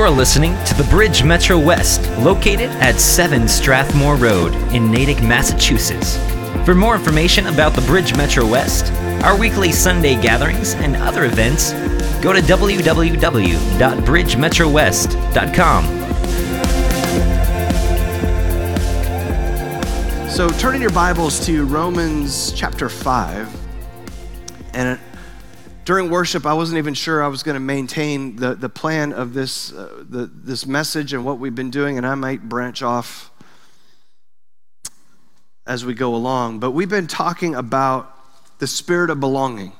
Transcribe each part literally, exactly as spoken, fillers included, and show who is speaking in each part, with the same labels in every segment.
Speaker 1: You're listening to the Bridge Metro West, located at seven Strathmore Road in Natick, Massachusetts. For more information about the Bridge Metro West, our weekly Sunday gatherings, and other events, go to w w w dot bridge metro west dot com.
Speaker 2: So turn in your Bibles to Romans chapter five. And during worship, I wasn't even sure I was going to maintain the, the plan of this, uh, the, this message and what we've been doing, and I might branch off as we go along. But we've been talking about the spirit of belonging.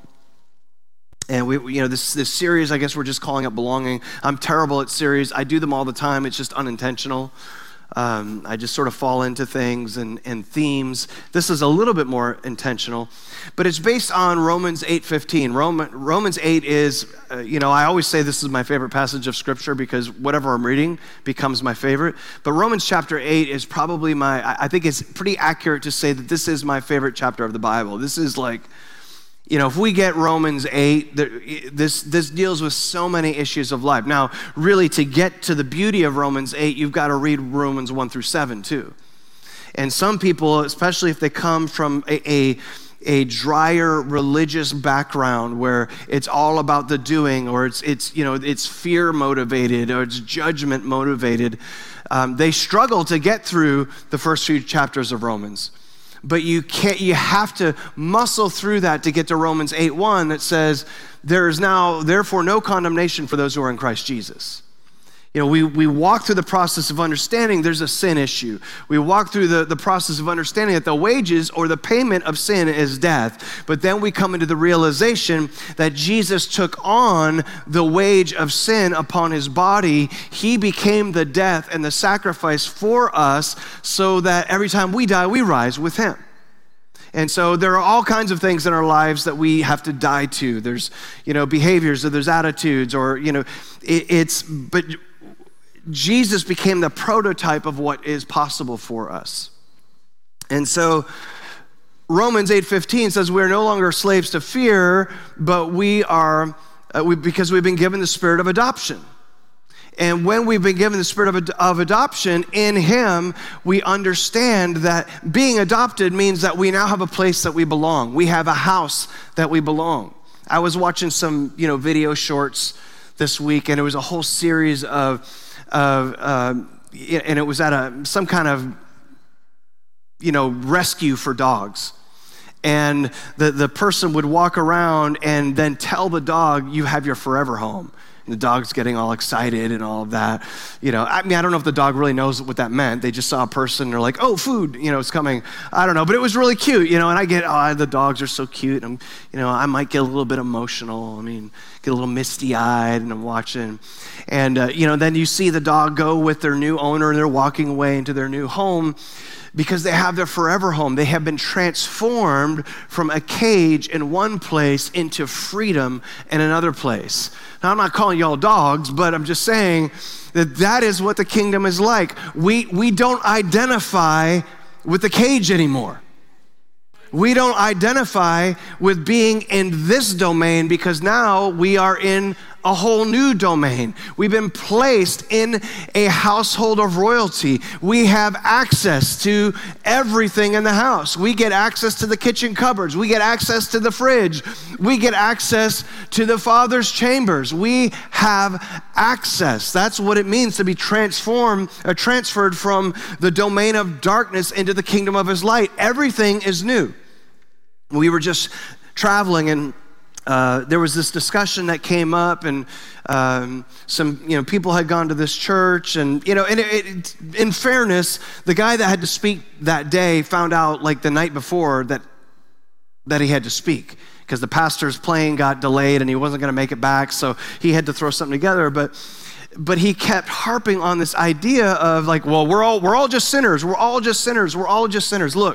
Speaker 2: And we, you know, this this series, I guess we're just calling it belonging. I'm terrible at series. I do them all the time. It's just unintentional. Um, I just sort of fall into things and, and themes. This is a little bit more intentional, but it's based on Romans eight fifteen. Roman, Romans eight is, uh, you know, I always say this is my favorite passage of Scripture because whatever I'm reading becomes my favorite. But Romans chapter eight is probably my, I think it's pretty accurate to say that this is my favorite chapter of the Bible. This is like, you know, if we get Romans eight, this this deals with so many issues of life. Now, really, to get to the beauty of Romans eight, you've got to read Romans one through seven, too. And some people, especially if they come from a, a, a drier religious background where it's all about the doing, or it's, it's you know, it's fear motivated, or it's judgment motivated, um, they struggle to get through the first few chapters of Romans. But you can't, you have to muscle through that to get to Romans eight one that says, there is now, therefore, no condemnation for those who are in Christ Jesus. You know, we, we walk through the process of understanding there's a sin issue. We walk through the, the process of understanding that the wages or the payment of sin is death. But then we come into the realization that Jesus took on the wage of sin upon his body. He became the death and the sacrifice for us so that every time we die, we rise with him. And so there are all kinds of things in our lives that we have to die to. There's, you know, behaviors, or there's attitudes, or, you know, it, it's, but Jesus became the prototype of what is possible for us. And so Romans eight fifteen says we're no longer slaves to fear, but we are, uh, we, because we've been given the spirit of adoption. And when we've been given the spirit of, of adoption in him, we understand that being adopted means that we now have a place that we belong. We have a house that we belong. I was watching some, you know, video shorts this week, and it was a whole series of Of, uh, and it was at a some kind of, you know, rescue for dogs. And the, the person would walk around and then tell the dog, you have your forever home. And the dog's getting all excited and all of that. You know, I mean, I don't know if the dog really knows what that meant. They just saw a person and they're like, oh, food, you know, it's coming. I don't know, but it was really cute, you know, and I get, oh, the dogs are so cute. And, you know, I might get a little bit emotional. I mean, get a little misty-eyed, and I'm watching. And, uh, you know, then you see the dog go with their new owner, and they're walking away into their new home because they have their forever home. They have been transformed from a cage in one place into freedom in another place. Now, I'm not calling y'all dogs, but I'm just saying that that is what the kingdom is like. We, we don't identify with the cage anymore. We don't identify with being in this domain because now we are in a whole new domain. We've been placed in a household of royalty. We have access to everything in the house. We get access to the kitchen cupboards. We get access to the fridge. We get access to the Father's chambers. We have access. That's what it means to be transformed or transferred from the domain of darkness into the kingdom of his light. Everything is new. We were just traveling, and uh, there was this discussion that came up, and um, some you know people had gone to this church, and you know, and it, it, in fairness, the guy that had to speak that day found out like the night before that that he had to speak because the pastor's plane got delayed and he wasn't going to make it back, so he had to throw something together, but. But he kept harping on this idea of like, well, we're all we're all just sinners. We're all just sinners. We're all just sinners. Look.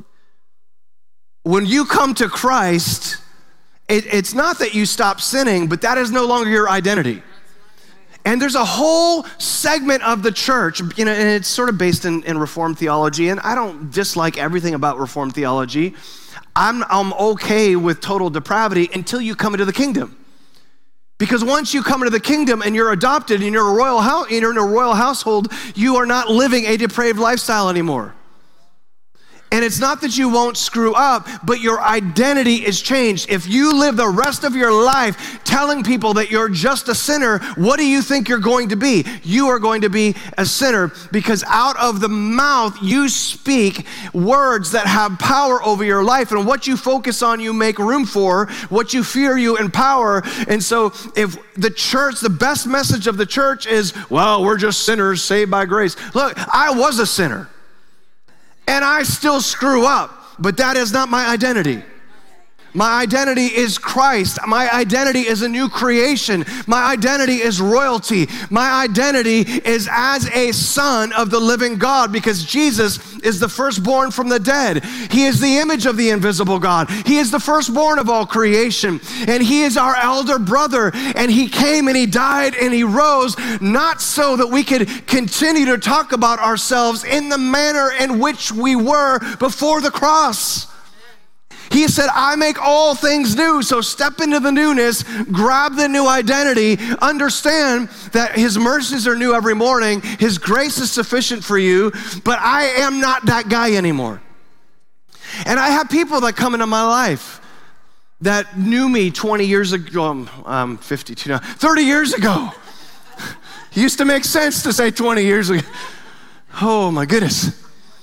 Speaker 2: When you come to Christ, it, it's not that you stop sinning, but that is no longer your identity. And there's a whole segment of the church, you know, and it's sort of based in, in Reformed theology, and I don't dislike everything about Reformed theology. I'm, I'm okay with total depravity until you come into the kingdom. Because once you come into the kingdom and you're adopted and you're a royal house, you're in a royal household, you are not living a depraved lifestyle anymore. And it's not that you won't screw up, but your identity is changed. If you live the rest of your life telling people that you're just a sinner, what do you think you're going to be? You are going to be a sinner, because out of the mouth you speak words that have power over your life. And what you focus on, you make room for. What you fear, you empower. And so if the church, the best message of the church is, well, we're just sinners saved by grace. Look, I was a sinner. And I still screw up, but that is not my identity. My identity is Christ. My identity is a new creation. My identity is royalty. My identity is as a son of the living God, because Jesus is the firstborn from the dead. He is the image of the invisible God. He is the firstborn of all creation. And he is our elder brother. And he came and he died and he rose, not so that we could continue to talk about ourselves in the manner in which we were before the cross. He said, I make all things new. So step into the newness, grab the new identity, understand that his mercies are new every morning. His grace is sufficient for you, but I am not that guy anymore. And I have people that come into my life that knew me twenty years ago. I'm, I'm fifty-two now, thirty years ago. It used to make sense to say twenty years ago. Oh my goodness.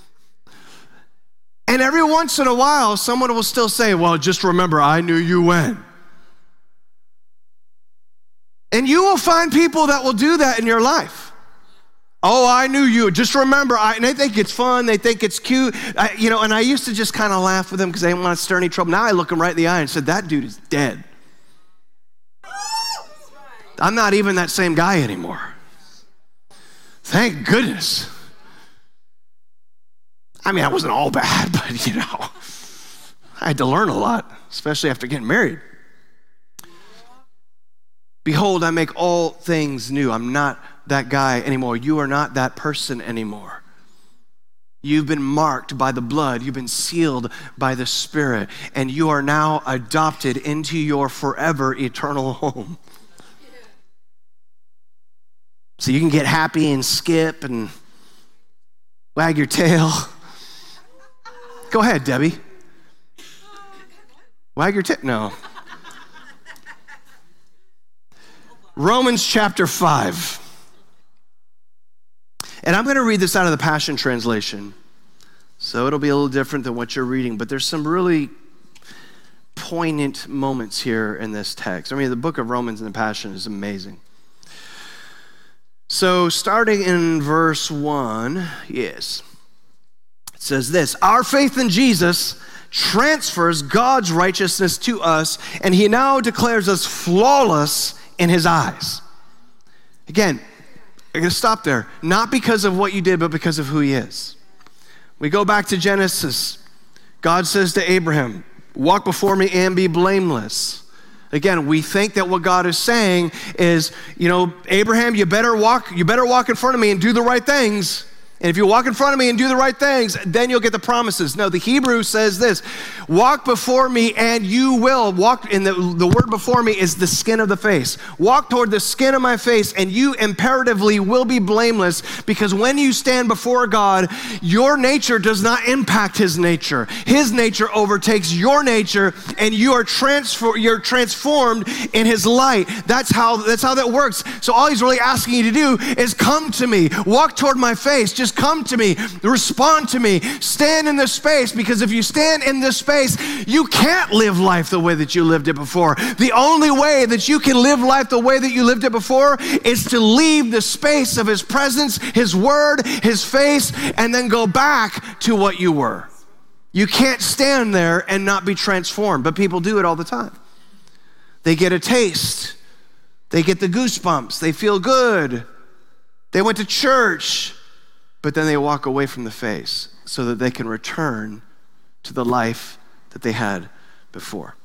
Speaker 2: And every once in a while, someone will still say, well, just remember, I knew you when. And you will find people that will do that in your life. Oh, I knew you. Just remember, I, and they think it's fun. They think it's cute. I, you know, and I used to just kind of laugh with them because they didn't want to stir any trouble. Now I look them right in the eye and said, that dude is dead. I'm not even that same guy anymore. Thank goodness. I mean, I wasn't all bad, but you know, I had to learn a lot, especially after getting married. Behold, I make all things new. I'm not that guy anymore. You are not that person anymore. You've been marked by the blood. You've been sealed by the Spirit, and you are now adopted into your forever eternal home. So you can get happy and skip and wag your tail. Go ahead, Debbie. Wag your tip. No. Romans chapter five. And I'm going to read this out of the Passion Translation. So it'll be a little different than what you're reading, but there's some really poignant moments here in this text. I mean, the book of Romans in the Passion is amazing. So starting in verse one, yes. It says this, our faith in Jesus transfers God's righteousness to us, and he now declares us flawless in his eyes. Again, I'm going to stop there. Not because of what you did, but because of who he is. We go back to Genesis. God says to Abraham, walk before me and be blameless. Again, we think that what God is saying is, you know, Abraham, you better walk, you better walk in front of me and do the right things. And if you walk in front of me and do the right things, then you'll get the promises. No, the Hebrew says this, walk before me and you will. Walk, and the, the word before me is the skin of the face. Walk toward the skin of my face and you imperatively will be blameless, because when you stand before God, your nature does not impact his nature. His nature overtakes your nature and you are transfer, you're transformed in his light. That's how, that's how that works. So all he's really asking you to do is come to me, walk toward my face, just come to me, respond to me, stand in this space, because if you stand in this space, you can't live life the way that you lived it before. The only way that you can live life the way that you lived it before is to leave the space of his presence, his word, his face, and then go back to what you were. You can't stand there and not be transformed, but people do it all the time. They get a taste. They get the goosebumps. They feel good. They went to church. But then they walk away from the face so that they can return to the life that they had before.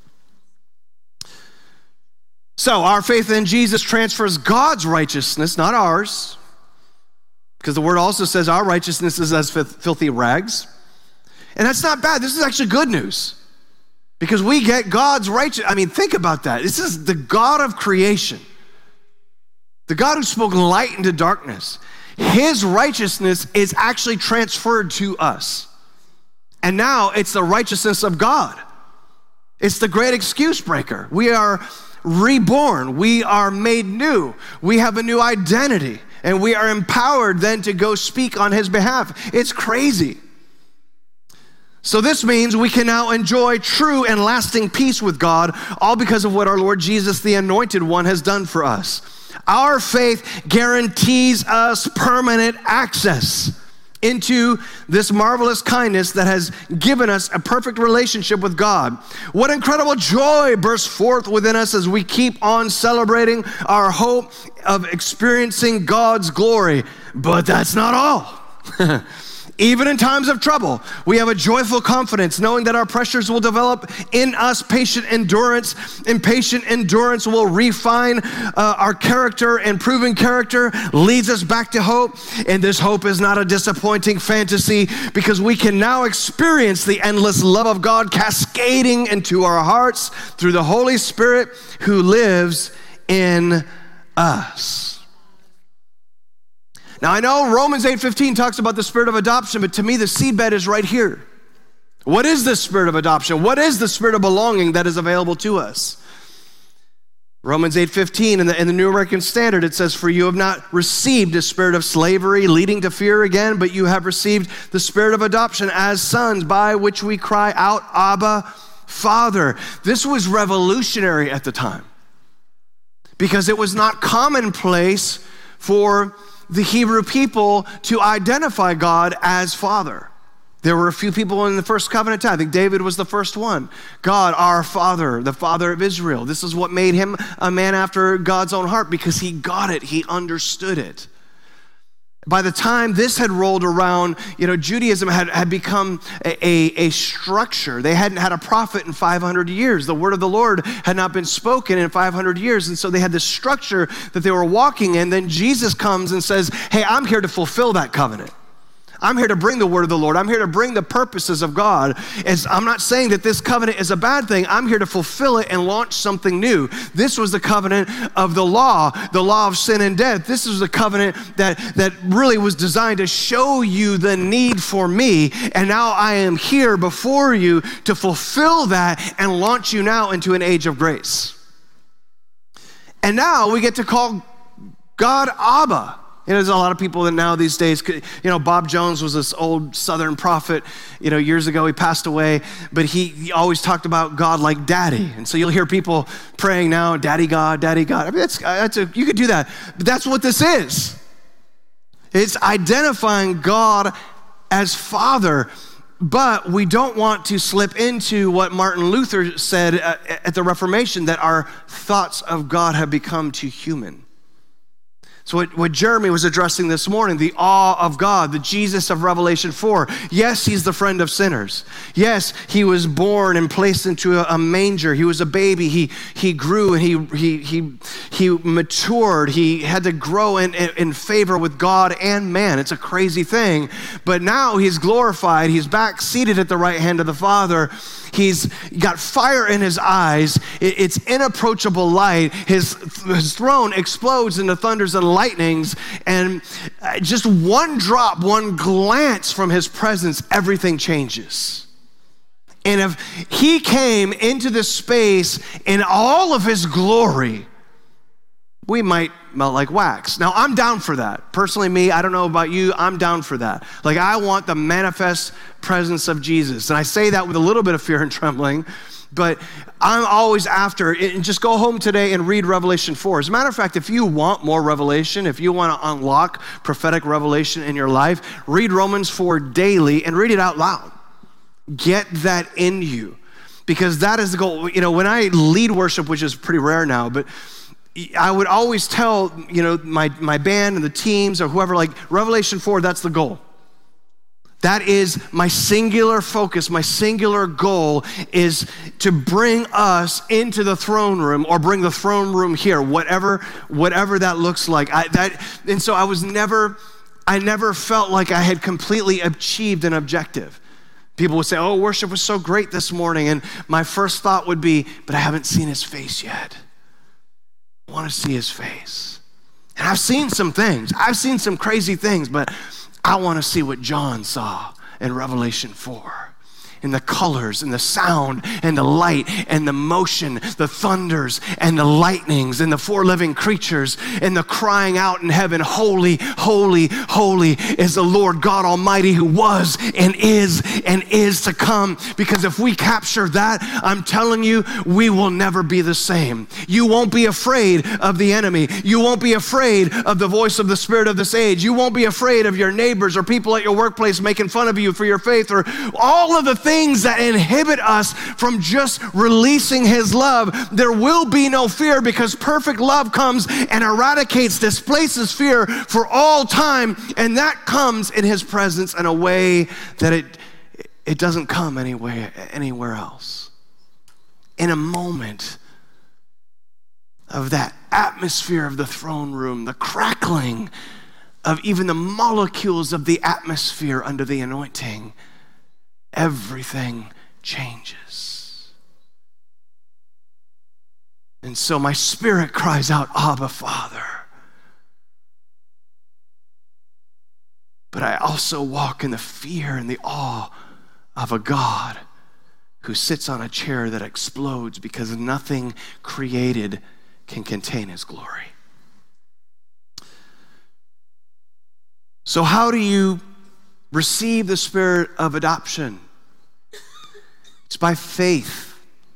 Speaker 2: So our faith in Jesus transfers God's righteousness, not ours, because the word also says our righteousness is as filthy rags. And that's not bad. This is actually good news. Because we get God's righteous. I mean, think about that. This is the God of creation, the God who spoke light into darkness. His righteousness is actually transferred to us. And now it's the righteousness of God. It's the great excuse breaker. We are reborn. We are made new. We have a new identity. And we are empowered then to go speak on his behalf. It's crazy. So this means we can now enjoy true and lasting peace with God, all because of what our Lord Jesus, the Anointed One, has done for us. Our faith guarantees us permanent access into this marvelous kindness that has given us a perfect relationship with God. What incredible joy bursts forth within us as we keep on celebrating our hope of experiencing God's glory. But that's not all. Even in times of trouble, we have a joyful confidence knowing that our pressures will develop in us patient endurance, and patient endurance will refine uh, our character, and proven character leads us back to hope. And this hope is not a disappointing fantasy, because we can now experience the endless love of God cascading into our hearts through the Holy Spirit who lives in us. Now, I know Romans eight fifteen talks about the spirit of adoption, but to me, the seedbed is right here. What is the spirit of adoption? What is the spirit of belonging that is available to us? Romans eight fifteen in the, in the New American Standard, it says, "For you have not received a spirit of slavery leading to fear again, but you have received the spirit of adoption as sons, by which we cry out, Abba, Father." This was revolutionary at the time, because it was not commonplace for the Hebrew people to identify God as Father. There were a few people in the first covenant time. I think David was the first one. God, our Father, the Father of Israel. This is what made him a man after God's own heart, because he got it, he understood it. By the time this had rolled around, you know, Judaism had, had become a, a, a structure. They hadn't had a prophet in five hundred years. The word of the Lord had not been spoken in five hundred years. And so they had this structure that they were walking in. Then Jesus comes and says, hey, I'm here to fulfill that covenant. I'm here to bring the word of the Lord. I'm here to bring the purposes of God. As I'm not saying that this covenant is a bad thing. I'm here to fulfill it and launch something new. This was the covenant of the law, the law of sin and death. This is the covenant that, that really was designed to show you the need for me. And now I am here before you to fulfill that and launch you now into an age of grace. And now we get to call God Abba. You know, there's a lot of people that now these days, you know, Bob Jones was this old Southern prophet, you know, years ago, he passed away, but he, he always talked about God like daddy. And so you'll hear people praying now, daddy God, daddy God. I mean, that's, that's a, you could do that, but that's what this is. It's identifying God as Father, but we don't want to slip into what Martin Luther said at the Reformation, that our thoughts of God have become too human. So what, what Jeremy was addressing this morning, the awe of God, the Jesus of Revelation four. Yes, he's the friend of sinners. Yes, he was born and placed into a, a manger. He was a baby. He he grew and he he he he matured. He had to grow in, in, in favor with God and man. It's a crazy thing. But now he's glorified. He's back seated at the right hand of the Father. He's got fire in his eyes. It's inapproachable light. His, his throne explodes into thunders and lightnings. And just one drop, one glance from his presence, everything changes. And if he came into this space in all of his glory, we might melt like wax. Now, I'm down for that. Personally, me, I don't know about you, I'm down for that. Like, I want the manifest presence of Jesus. And I say that with a little bit of fear and trembling, but I'm always after it. And just go home today and read Revelation four. As a matter of fact, if you want more revelation, if you want to unlock prophetic revelation in your life, read Romans four daily and read it out loud. Get that in you, because that is the goal. You know, when I lead worship, which is pretty rare now, but I would always tell, you know, my, my band and the teams or whoever, like, Revelation four, that's the goal. That is my singular focus, my singular goal is to bring us into the throne room, or bring the throne room here, whatever whatever that looks like. I, that, and so I was never, I never felt like I had completely achieved an objective. People would say, oh, worship was so great this morning. And my first thought would be, but I haven't seen his face yet. I want to see his face. And I've seen some things. I've seen some crazy things, but I want to see what John saw in Revelation four. And the colors and the sound and the light and the motion, the thunders and the lightnings and the four living creatures and the crying out in heaven, holy, holy, holy is the Lord God Almighty who was and is and is to come. Because if we capture that, I'm telling you, we will never be the same. You won't be afraid of the enemy. You won't be afraid of the voice of the spirit of this age. You won't be afraid of your neighbors or people at your workplace making fun of you for your faith or all of the things Things that inhibit us from just releasing his love. There will be no fear because perfect love comes and eradicates, displaces fear for all time, and that comes in his presence in a way that it it doesn't come anywhere, anywhere else. In a moment of that atmosphere of the throne room, the crackling of even the molecules of the atmosphere under the anointing, everything changes. And so my spirit cries out, Abba, Father. But I also walk in the fear and the awe of a God who sits on a chair that explodes because nothing created can contain his glory. So how do you receive the spirit of adoption? It's by faith.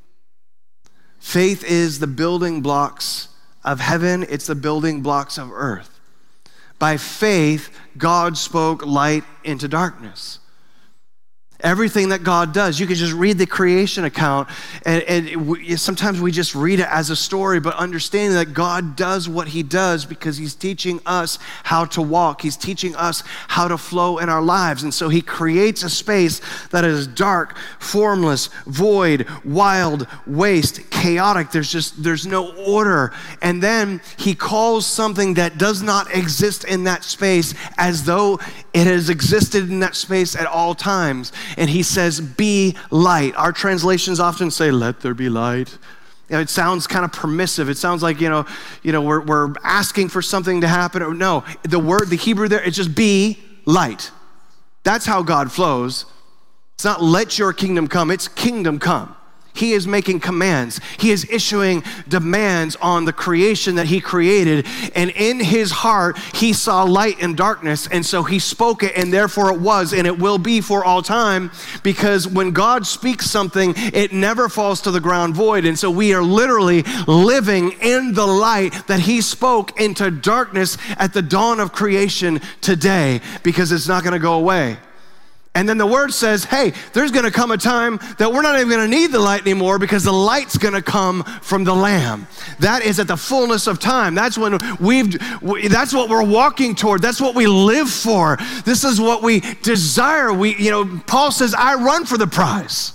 Speaker 2: Faith is the building blocks of heaven. It's the building blocks of earth. By faith, God spoke light into darkness. Everything that God does, you can just read the creation account, and, and we, sometimes we just read it as a story, but understanding that God does what he does because he's teaching us how to walk. He's teaching us how to flow in our lives. And so he creates a space that is dark, formless, void, wild, waste, chaotic. There's just, there's no order. And then he calls something that does not exist in that space as though it has existed in that space at all times. And he says, be light. Our translations often say, let there be light. You know, it sounds kind of permissive. It sounds like, you know, you know, we're, we're asking for something to happen. Or no, the word, the Hebrew there, it's just be light. That's how God flows. It's not let your kingdom come, it's kingdom come. He is making commands. He is issuing demands on the creation that he created. And in his heart, he saw light and darkness. And so he spoke it, and therefore it was, and it will be for all time. Because when God speaks something, it never falls to the ground void. And so we are literally living in the light that he spoke into darkness at the dawn of creation today, because it's not going to go away. And then the word says, hey, there's gonna come a time that we're not even gonna need the light anymore because the light's gonna come from the Lamb. That is at the fullness of time. That's when we've, that's what we're walking toward. That's what we live for. This is what we desire. We, you know, Paul says, I run for the prize.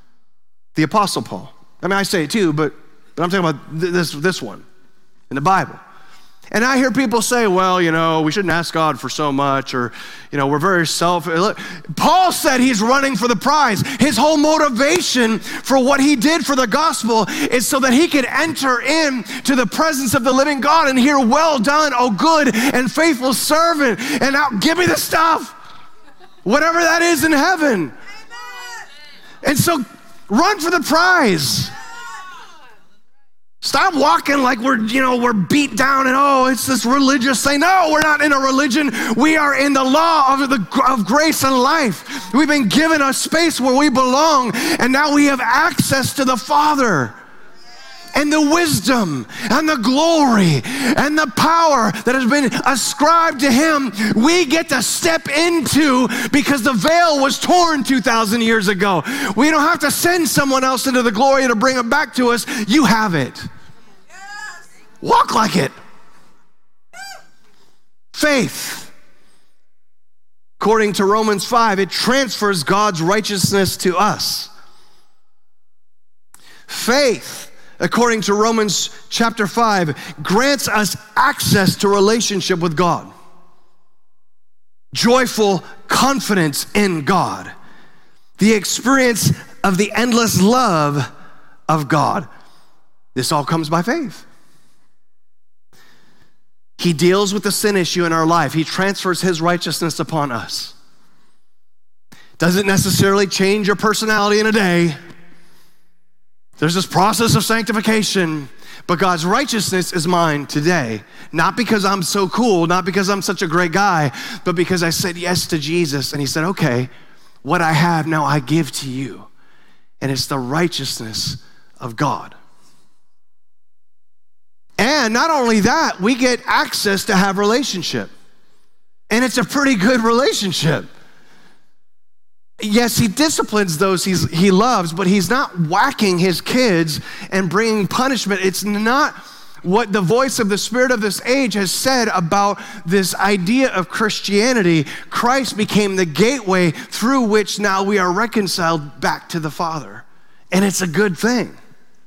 Speaker 2: The Apostle Paul. I mean, I say it too, but, but I'm talking about this, this one in the Bible. And I hear people say, well, you know, we shouldn't ask God for so much, or, you know, we're very selfish. Paul said he's running for the prize. His whole motivation for what he did for the gospel is so that he could enter in to the presence of the living God and hear, well done, oh good and faithful servant. And now give me the stuff, whatever that is in heaven. And so run for the prize. Stop walking like we're, you know, we're beat down and, oh, it's this religious thing. No, we're not in a religion. We are in the law of, the, of grace and life. We've been given a space where we belong, and now we have access to the Father. And the wisdom and the glory and the power that has been ascribed to him, we get to step into because the veil was torn two thousand years ago. We don't have to send someone else into the glory to bring it back to us. You have it. Walk like it. Faith. According to Romans five, it transfers God's righteousness to us. Faith, according to Romans chapter five, grants us access to relationship with God. Joyful confidence in God. the experience of the endless love of God. This all comes by faith. He deals with the sin issue in our life. He transfers his righteousness upon us. Doesn't necessarily change your personality in a day. There's this process of sanctification, but God's righteousness is mine today. Not because I'm so cool, not because I'm such a great guy, but because I said yes to Jesus, and he said, okay, what I have now I give to you. And it's the righteousness of God. And not only that, we get access to have relationship. And it's a pretty good relationship. Yes, he disciplines those he's, he loves, but he's not whacking his kids and bringing punishment. It's not what the voice of the spirit of this age has said about this idea of Christianity. Christ became the gateway through which now we are reconciled back to the Father. And it's a good thing.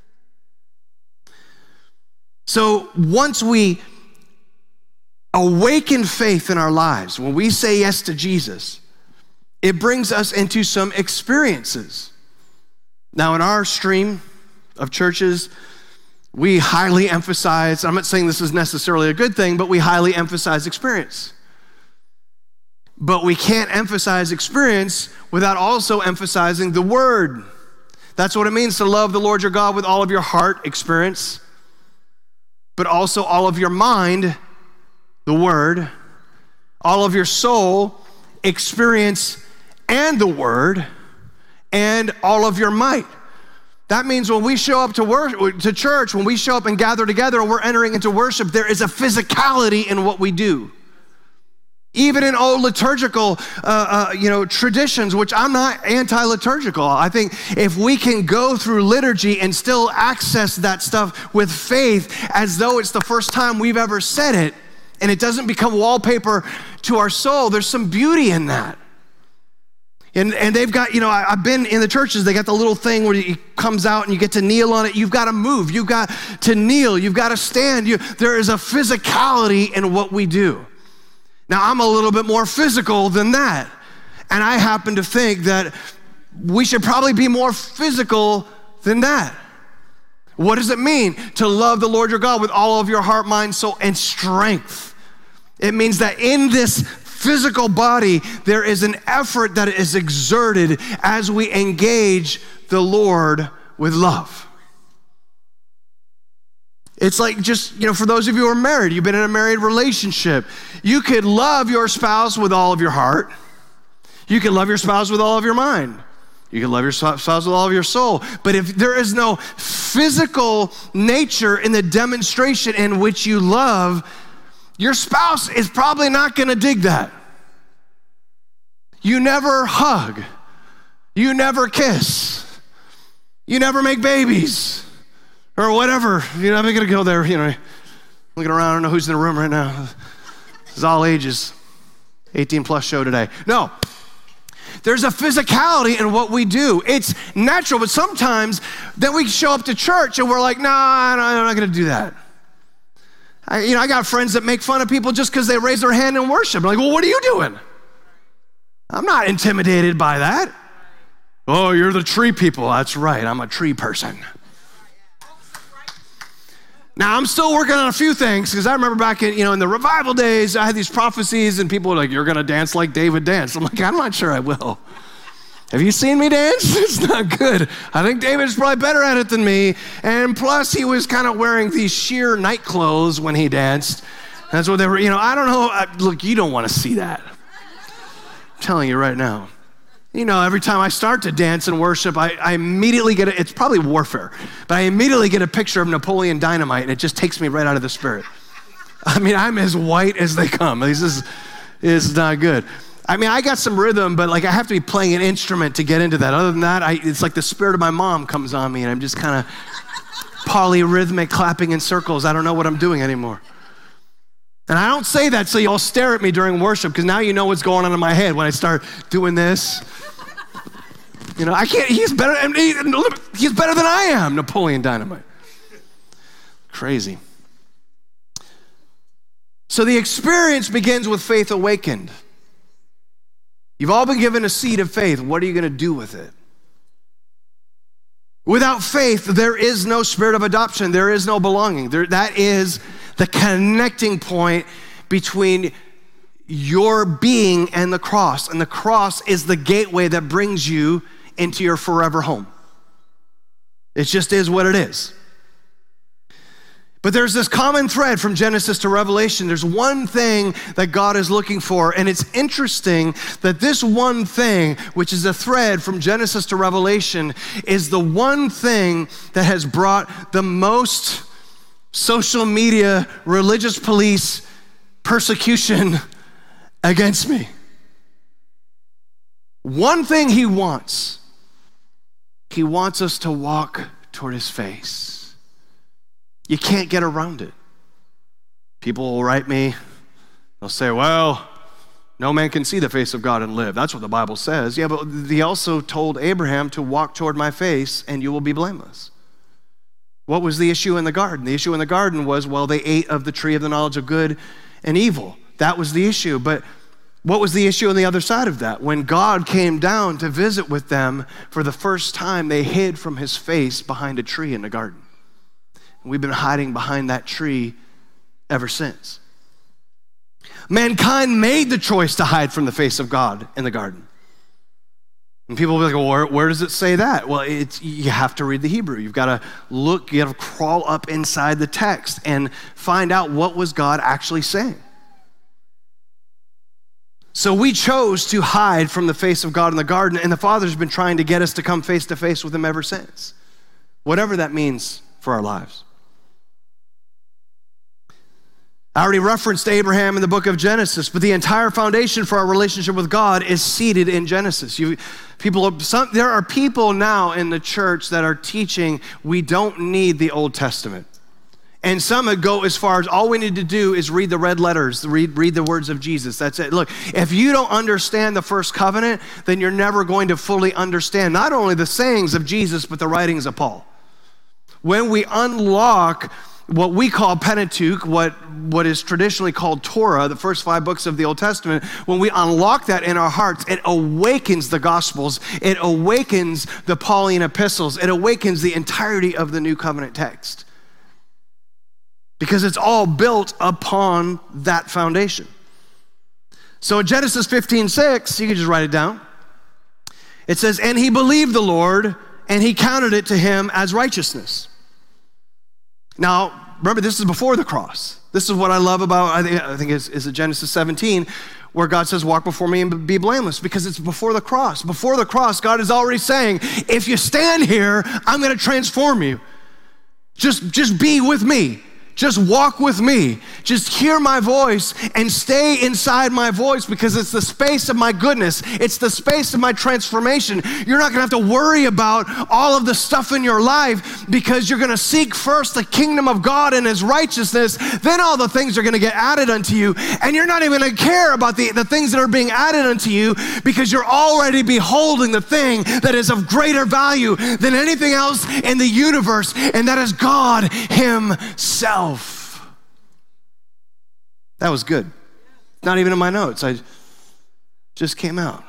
Speaker 2: So once we awaken faith in our lives, when we say yes to Jesus, it brings us into some experiences. Now, in our stream of churches, we highly emphasize, I'm not saying this is necessarily a good thing, but we highly emphasize experience. But we can't emphasize experience without also emphasizing the word. That's what it means to love the Lord your God with all of your heart, experience, but also all of your mind, the word, all of your soul, experience, and the word, and all of your might. That means when we show up to work, to church, when we show up and gather together and we're entering into worship, there is a physicality in what we do. Even in old liturgical, uh, uh, you know, traditions, which I'm not anti-liturgical. I think if we can go through liturgy and still access that stuff with faith as though it's the first time we've ever said it, and it doesn't become wallpaper to our soul, there's some beauty in that. And and they've got, you know, I, I've been in the churches, they got the little thing where it comes out and you get to kneel on it. You've got to move, you've got to kneel, you've got to stand. You, there is a physicality in what we do. Now, I'm a little bit more physical than that. And I happen to think that we should probably be more physical than that. What does it mean to love the Lord your God with all of your heart, mind, soul, and strength? It means that in this physical body, there is an effort that is exerted as we engage the Lord with love. It's like just, you know, for those of you who are married, you've been in a married relationship, you could love your spouse with all of your heart. You can love your spouse with all of your mind. You can love your spouse with all of your soul. But if there is no physical nature in the demonstration in which you love, your spouse is probably not going to dig that. You never hug. You never kiss. You never make babies or whatever. You're never going to go there, you know, looking around, I don't know who's in the room right now. It's all ages. eighteen plus show today. No. There's a physicality in what we do. It's natural, but sometimes then we show up to church and we're like, nah, I'm not going to do that. I, you know, I got friends that make fun of people just because they raise their hand in worship. I'm like, well, what are you doing? I'm not intimidated by that. Oh, you're the tree people. That's right, I'm a tree person. Now, I'm still working on a few things because I remember back in, you know, in the revival days, I had these prophecies and people were like, you're going to dance like David danced. I'm like, I'm not sure I will. Have you seen me dance? It's not good. I think David's probably better at it than me. And plus, he was kind of wearing these sheer night clothes when he danced. That's what they were, you know, I don't know. I, look, you don't want to see that. I'm telling you right now. You know, every time I start to dance and worship, I, I immediately get, a, it's probably warfare, but I immediately get a picture of Napoleon Dynamite and it just takes me right out of the spirit. I mean, I'm as white as they come. This is, is not good. I mean, I got some rhythm, but like I have to be playing an instrument to get into that. Other than that, I, it's like the spirit of my mom comes on me and I'm just kind of polyrhythmic clapping in circles. I don't know what I'm doing anymore. And I don't say that so y'all stare at me during worship because now you know what's going on in my head when I start doing this. You know, I can't, he's better, he's better than I am, Napoleon Dynamite. Crazy. So the experience begins with faith awakened. You've all been given a seed of faith. What are you going to do with it? Without faith, there is no spirit of adoption. There is no belonging. There, that is the connecting point between your being and the cross. And the cross is the gateway that brings you into your forever home. It just is what it is. But there's this common thread from Genesis to Revelation. There's one thing that God is looking for, and it's interesting that this one thing, which is a thread from Genesis to Revelation, is the one thing that has brought the most social media, religious police persecution against me. One thing he wants, he wants us to walk toward his face. You can't get around it. People will write me, they'll say, well, no man can see the face of God and live. That's what the Bible says. Yeah, but he also told Abraham to walk toward my face and you will be blameless. What was the issue in the garden? The issue in the garden was, well, they ate of the tree of the knowledge of good and evil. That was the issue. But what was the issue on the other side of that? When God came down to visit with them for the first time, they hid from his face behind a tree in the garden. We've been hiding behind that tree ever since. Mankind made the choice to hide from the face of God in the garden. And people will be like, well, where, where does it say that? Well, it's, you have to read the Hebrew. You've got to look, you got to crawl up inside the text and find out what was God actually saying. So we chose to hide from the face of God in the garden, and the Father's been trying to get us to come face to face with him ever since. Whatever that means for our lives. I already referenced Abraham in the book of Genesis, but the entire foundation for our relationship with God is seated in Genesis. You, people, some, there are people now in the church that are teaching we don't need the Old Testament. And some would go as far as all we need to do is read the red letters, read, read the words of Jesus. That's it. Look, if you don't understand the first covenant, then you're never going to fully understand not only the sayings of Jesus, but the writings of Paul. When we unlock what we call Pentateuch, what, what is traditionally called Torah, the first five books of the Old Testament, when we unlock that in our hearts, it awakens the Gospels, it awakens the Pauline epistles, it awakens the entirety of the New Covenant text. Because it's all built upon that foundation. So in Genesis fifteen six, you can just write it down. It says, and he believed the Lord, and he counted it to him as righteousness. Now, remember, this is before the cross. This is what I love about, I think, I think it's, it's Genesis seventeen, where God says, walk before me and be blameless, because it's before the cross. Before the cross, God is already saying, if you stand here, I'm gonna transform you. Just, just be with me. Just walk with me. Just hear my voice and stay inside my voice, because it's the space of my goodness. It's the space of my transformation. You're not gonna have to worry about all of the stuff in your life, because you're gonna seek first the kingdom of God and his righteousness. Then all the things are gonna get added unto you. And you're not even gonna care about the, the things that are being added unto you, because you're already beholding the thing that is of greater value than anything else in the universe, and that is God himself. That was good. Not even in my notes. I just came out.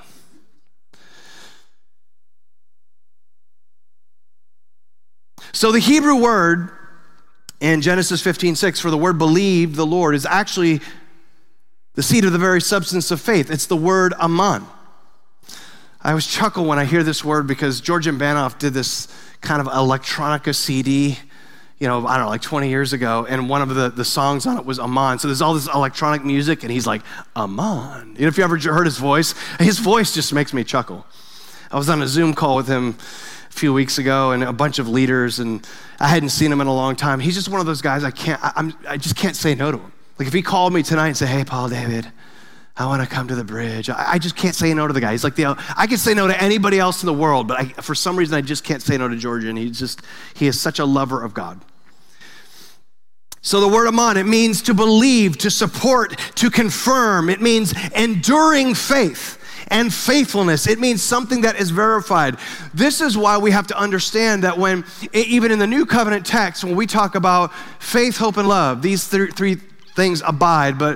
Speaker 2: So the Hebrew word in Genesis fifteen six for the word believed the Lord is actually the seed of the very substance of faith. It's the word aman. I always chuckle when I hear this word, because Georgian Banov did this kind of electronica C D, you know, I don't know, like twenty years ago, and one of the, the songs on it was Aman. So there's all this electronic music, and he's like, Aman. You know, if you ever heard his voice, his voice just makes me chuckle. I was on a Zoom call with him a few weeks ago, and a bunch of leaders, and I hadn't seen him in a long time. He's just one of those guys I can't, I, I'm, I just can't say no to him. Like if he called me tonight and said, hey, Paul David, I want to come to the bridge. I, I just can't say no to the guy. He's like, the, I can say no to anybody else in the world, but I, for some reason, I just can't say no to Georgia, and he's just, he is such a lover of God. So the word aman, it means to believe, to support, to confirm. It means enduring faith and faithfulness. It means something that is verified. This is why we have to understand that when, even in the New Covenant text, when we talk about faith, hope, and love, these th- three things abide, but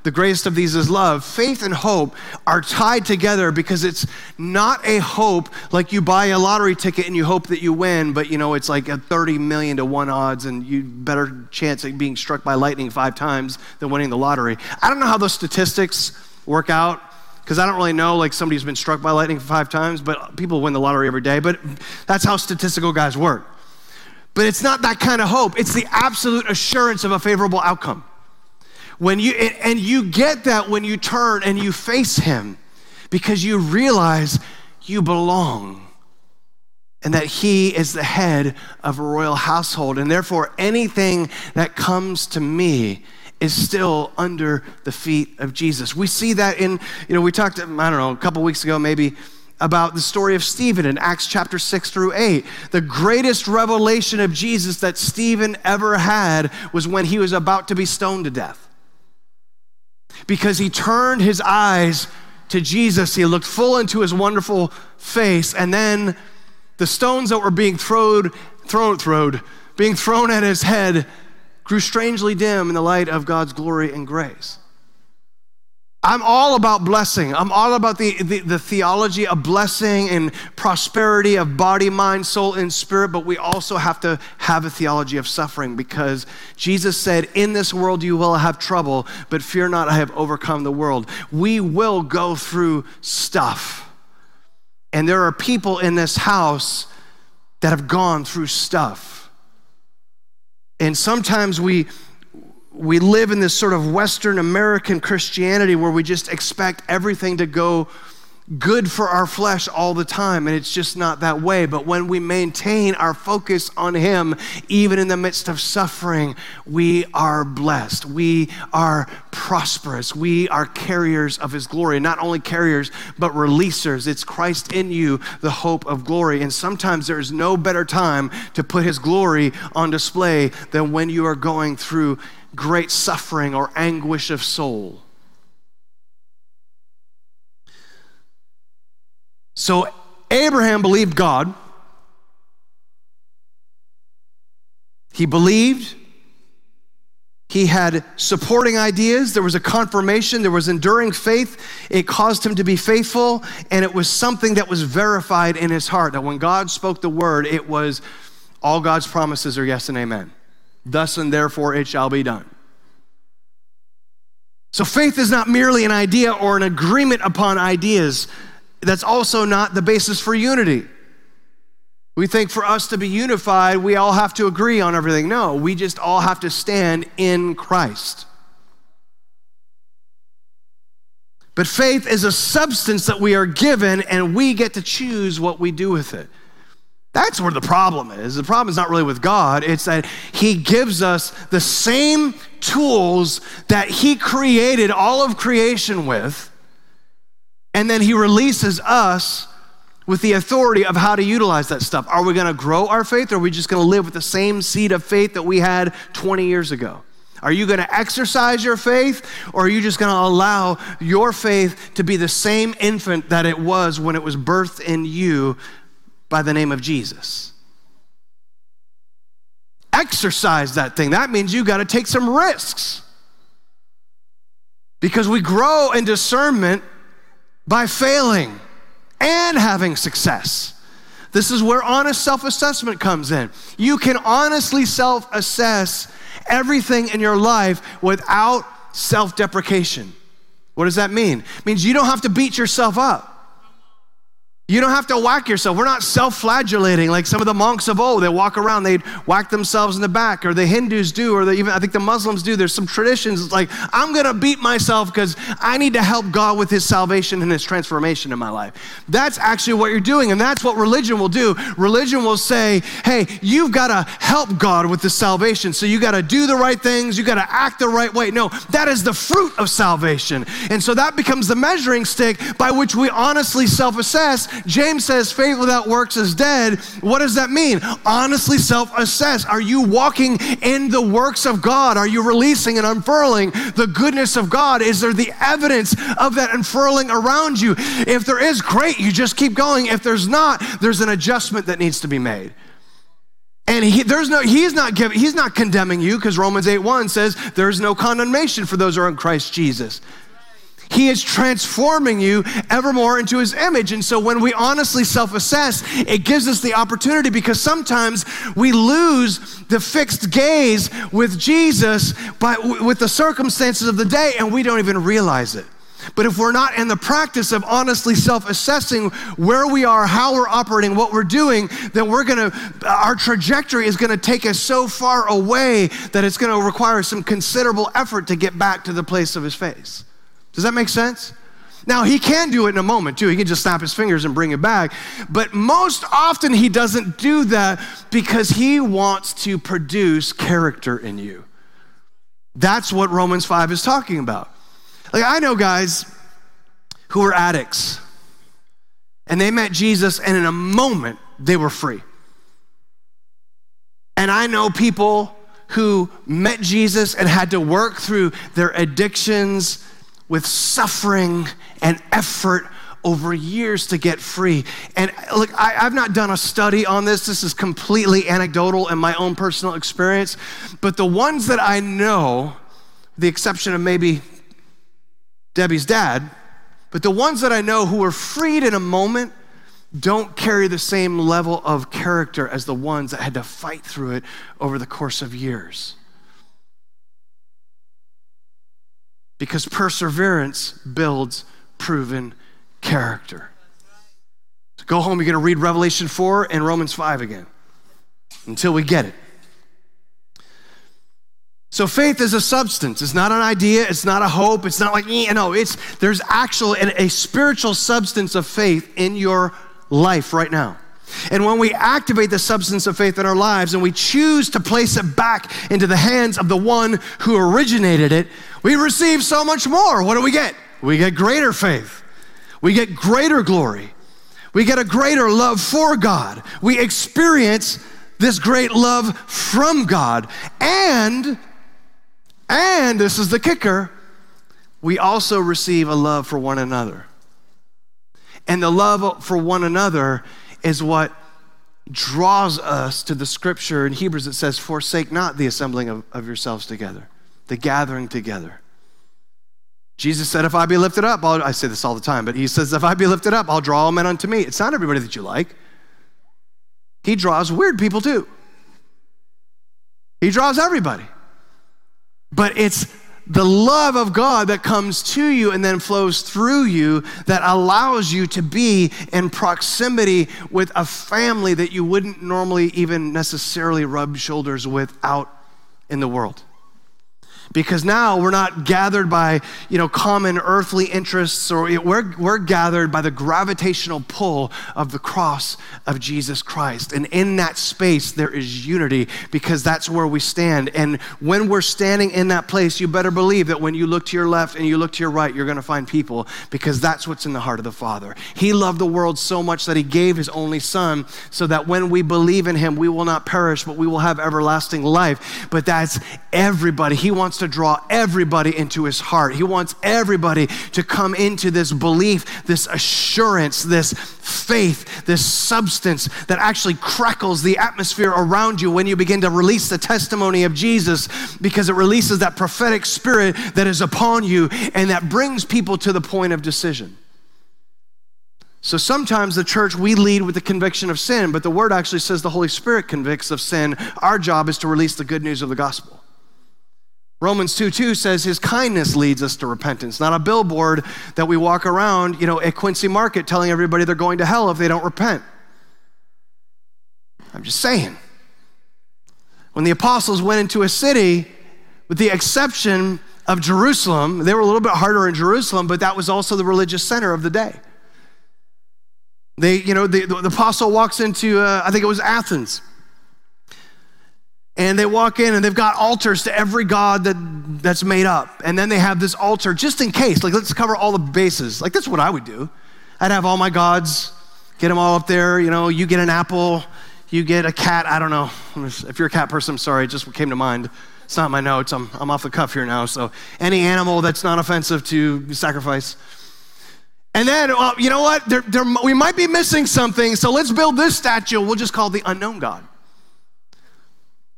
Speaker 2: the greatest of these is love. Faith and hope are tied together because it's not a hope like you buy a lottery ticket and you hope that you win, but you know, it's like a thirty million to one odds and you better chance of being struck by lightning five times than winning the lottery. I don't know how those statistics work out because I don't really know like somebody who's been struck by lightning five times, but people win the lottery every day, but that's how statistical guys work. But it's not that kind of hope. It's the absolute assurance of a favorable outcome. When you and you get that when you turn and you face him because you realize you belong and that he is the head of a royal household, and therefore anything that comes to me is still under the feet of Jesus. We see that in, you know, we talked, I don't know, a couple weeks ago maybe, about the story of Stephen in Acts chapter six through eight. The greatest revelation of Jesus that Stephen ever had was when he was about to be stoned to death. Because he turned his eyes to Jesus, he looked full into his wonderful face, and then the stones that were being thrown, thrown, thrown, being thrown at his head grew strangely dim in the light of God's glory and grace. I'm all about blessing. I'm all about the, the, the theology of blessing and prosperity of body, mind, soul, and spirit, but we also have to have a theology of suffering because Jesus said, in this world you will have trouble, but fear not, I have overcome the world. We will go through stuff. And there are people in this house that have gone through stuff. And sometimes we We live in this sort of Western American Christianity where we just expect everything to go good for our flesh all the time, and it's just not that way. But when we maintain our focus on him, even in the midst of suffering, we are blessed. We are prosperous. We are carriers of his glory. Not only carriers, but releasers. It's Christ in you, the hope of glory. And sometimes there is no better time to put his glory on display than when you are going through great suffering or anguish of soul. So Abraham believed God. He believed. He had supporting ideas. There was a confirmation. There was enduring faith. It caused him to be faithful, and it was something that was verified in his heart, that when God spoke the word, it was all God's promises are yes and amen. Thus and therefore it shall be done. So faith is not merely an idea or an agreement upon ideas. That's also not the basis for unity. We think for us to be unified, we all have to agree on everything. No, we just all have to stand in Christ. But faith is a substance that we are given, and we get to choose what we do with it. That's where the problem is. The problem is not really with God. It's that he gives us the same tools that he created all of creation with, and then he releases us with the authority of how to utilize that stuff. Are we gonna grow our faith, or are we just gonna live with the same seed of faith that we had twenty years ago? Are you gonna exercise your faith, or are you just gonna allow your faith to be the same infant that it was when it was birthed in you by the name of Jesus? Exercise that thing. That means you got to take some risks. Because we grow in discernment by failing and having success. This is where honest self-assessment comes in. You can honestly self-assess everything in your life without self-deprecation. What does that mean? It means you don't have to beat yourself up. You don't have to whack yourself. We're not self-flagellating like some of the monks of old. They walk around, they'd whack themselves in the back, or the Hindus do, or the, even I think the Muslims do. There's some traditions. It's like, I'm gonna beat myself because I need to help God with his salvation and his transformation in my life. That's actually what you're doing, and that's what religion will do. Religion will say, hey, you've gotta help God with the salvation, so you gotta do the right things, you gotta act the right way. No, that is the fruit of salvation. And so that becomes the measuring stick by which we honestly self-assess. James says faith without works is dead. What does that mean? Honestly self-assess. Are you walking in the works of God? Are you releasing and unfurling the goodness of God? Is there the evidence of that unfurling around you? If there is, great, you just keep going. If there's not, there's an adjustment that needs to be made. And he, there's no, he's not giving, he's not condemning you, because Romans eight one says there's no condemnation for those who are in Christ Jesus. He is transforming you evermore into his image. And so when we honestly self-assess, it gives us the opportunity, because sometimes we lose the fixed gaze with Jesus by, with the circumstances of the day, and we don't even realize it. But if we're not in the practice of honestly self-assessing where we are, how we're operating, what we're doing, then we're gonna, our trajectory is gonna take us so far away that it's gonna require some considerable effort to get back to the place of his face. Does that make sense? Now, he can do it in a moment too. He can just snap his fingers and bring it back. But most often he doesn't do that because he wants to produce character in you. That's what Romans five is talking about. Like, I know guys who are addicts, and they met Jesus, and in a moment they were free. And I know people who met Jesus and had to work through their addictions with suffering and effort over years to get free. And look, I, I've not done a study on this. This is completely anecdotal in my own personal experience. But the ones that I know, the exception of maybe Debbie's dad, but the ones that I know who were freed in a moment don't carry the same level of character as the ones that had to fight through it over the course of years. Because perseverance builds proven character. So go home, you're gonna read Revelation four and Romans five again until we get it. So faith is a substance. It's not an idea. It's not a hope. It's not like, you know, it's, there's actual, a spiritual substance of faith in your life right now. And when we activate the substance of faith in our lives and we choose to place it back into the hands of the one who originated it, we receive so much more. What do we get? We get greater faith. We get greater glory. We get a greater love for God. We experience this great love from God. And And this is the kicker, we also receive a love for one another. And the love for one another is what draws us to the scripture in Hebrews. It says, forsake not the assembling of, of yourselves together, the gathering together. Jesus said, if I be lifted up, I'll, I say this all the time, but he says, if I be lifted up, I'll draw all men unto me. It's not everybody that you like. He draws weird people too. He draws everybody. But it's the love of God that comes to you and then flows through you that allows you to be in proximity with a family that you wouldn't normally even necessarily rub shoulders with out in the world. Because now we're not gathered by, you know, common earthly interests, or we're, we're gathered by the gravitational pull of the cross of Jesus Christ. And in that space, there is unity, because that's where we stand. And when we're standing in that place, you better believe that when you look to your left and you look to your right, you're gonna find people, because that's what's in the heart of the Father. He loved the world so much that he gave his only son, so that when we believe in him, we will not perish, but we will have everlasting life. But that's everybody. He wants to draw everybody into his heart. He wants everybody to come into this belief, this assurance, this faith, this substance that actually crackles the atmosphere around you when you begin to release the testimony of Jesus, because it releases that prophetic spirit that is upon you and that brings people to the point of decision. So sometimes the church, we lead with the conviction of sin, but the word actually says the Holy Spirit convicts of sin. Our job is to release the good news of the gospel. Romans two two says his kindness leads us to repentance, not a billboard that we walk around, you know, at Quincy Market telling everybody they're going to hell if they don't repent. I'm just saying. When the apostles went into a city, with the exception of Jerusalem, they were a little bit harder in Jerusalem, but that was also the religious center of the day. They, you know, the, the apostle walks into, uh, I think it was Athens. And they walk in and they've got altars to every god that, that's made up. And then they have this altar just in case, like let's cover all the bases. Like that's what I would do. I'd have all my gods, get them all up there. You know, you get an apple, you get a cat. I don't know. If you're a cat person, I'm sorry, it just came to mind. It's not my notes. I'm, I'm off the cuff here now. So any animal that's not offensive to sacrifice. And then, well, you know what? There, there, we might be missing something. So let's build this statue. We'll just call it the unknown God.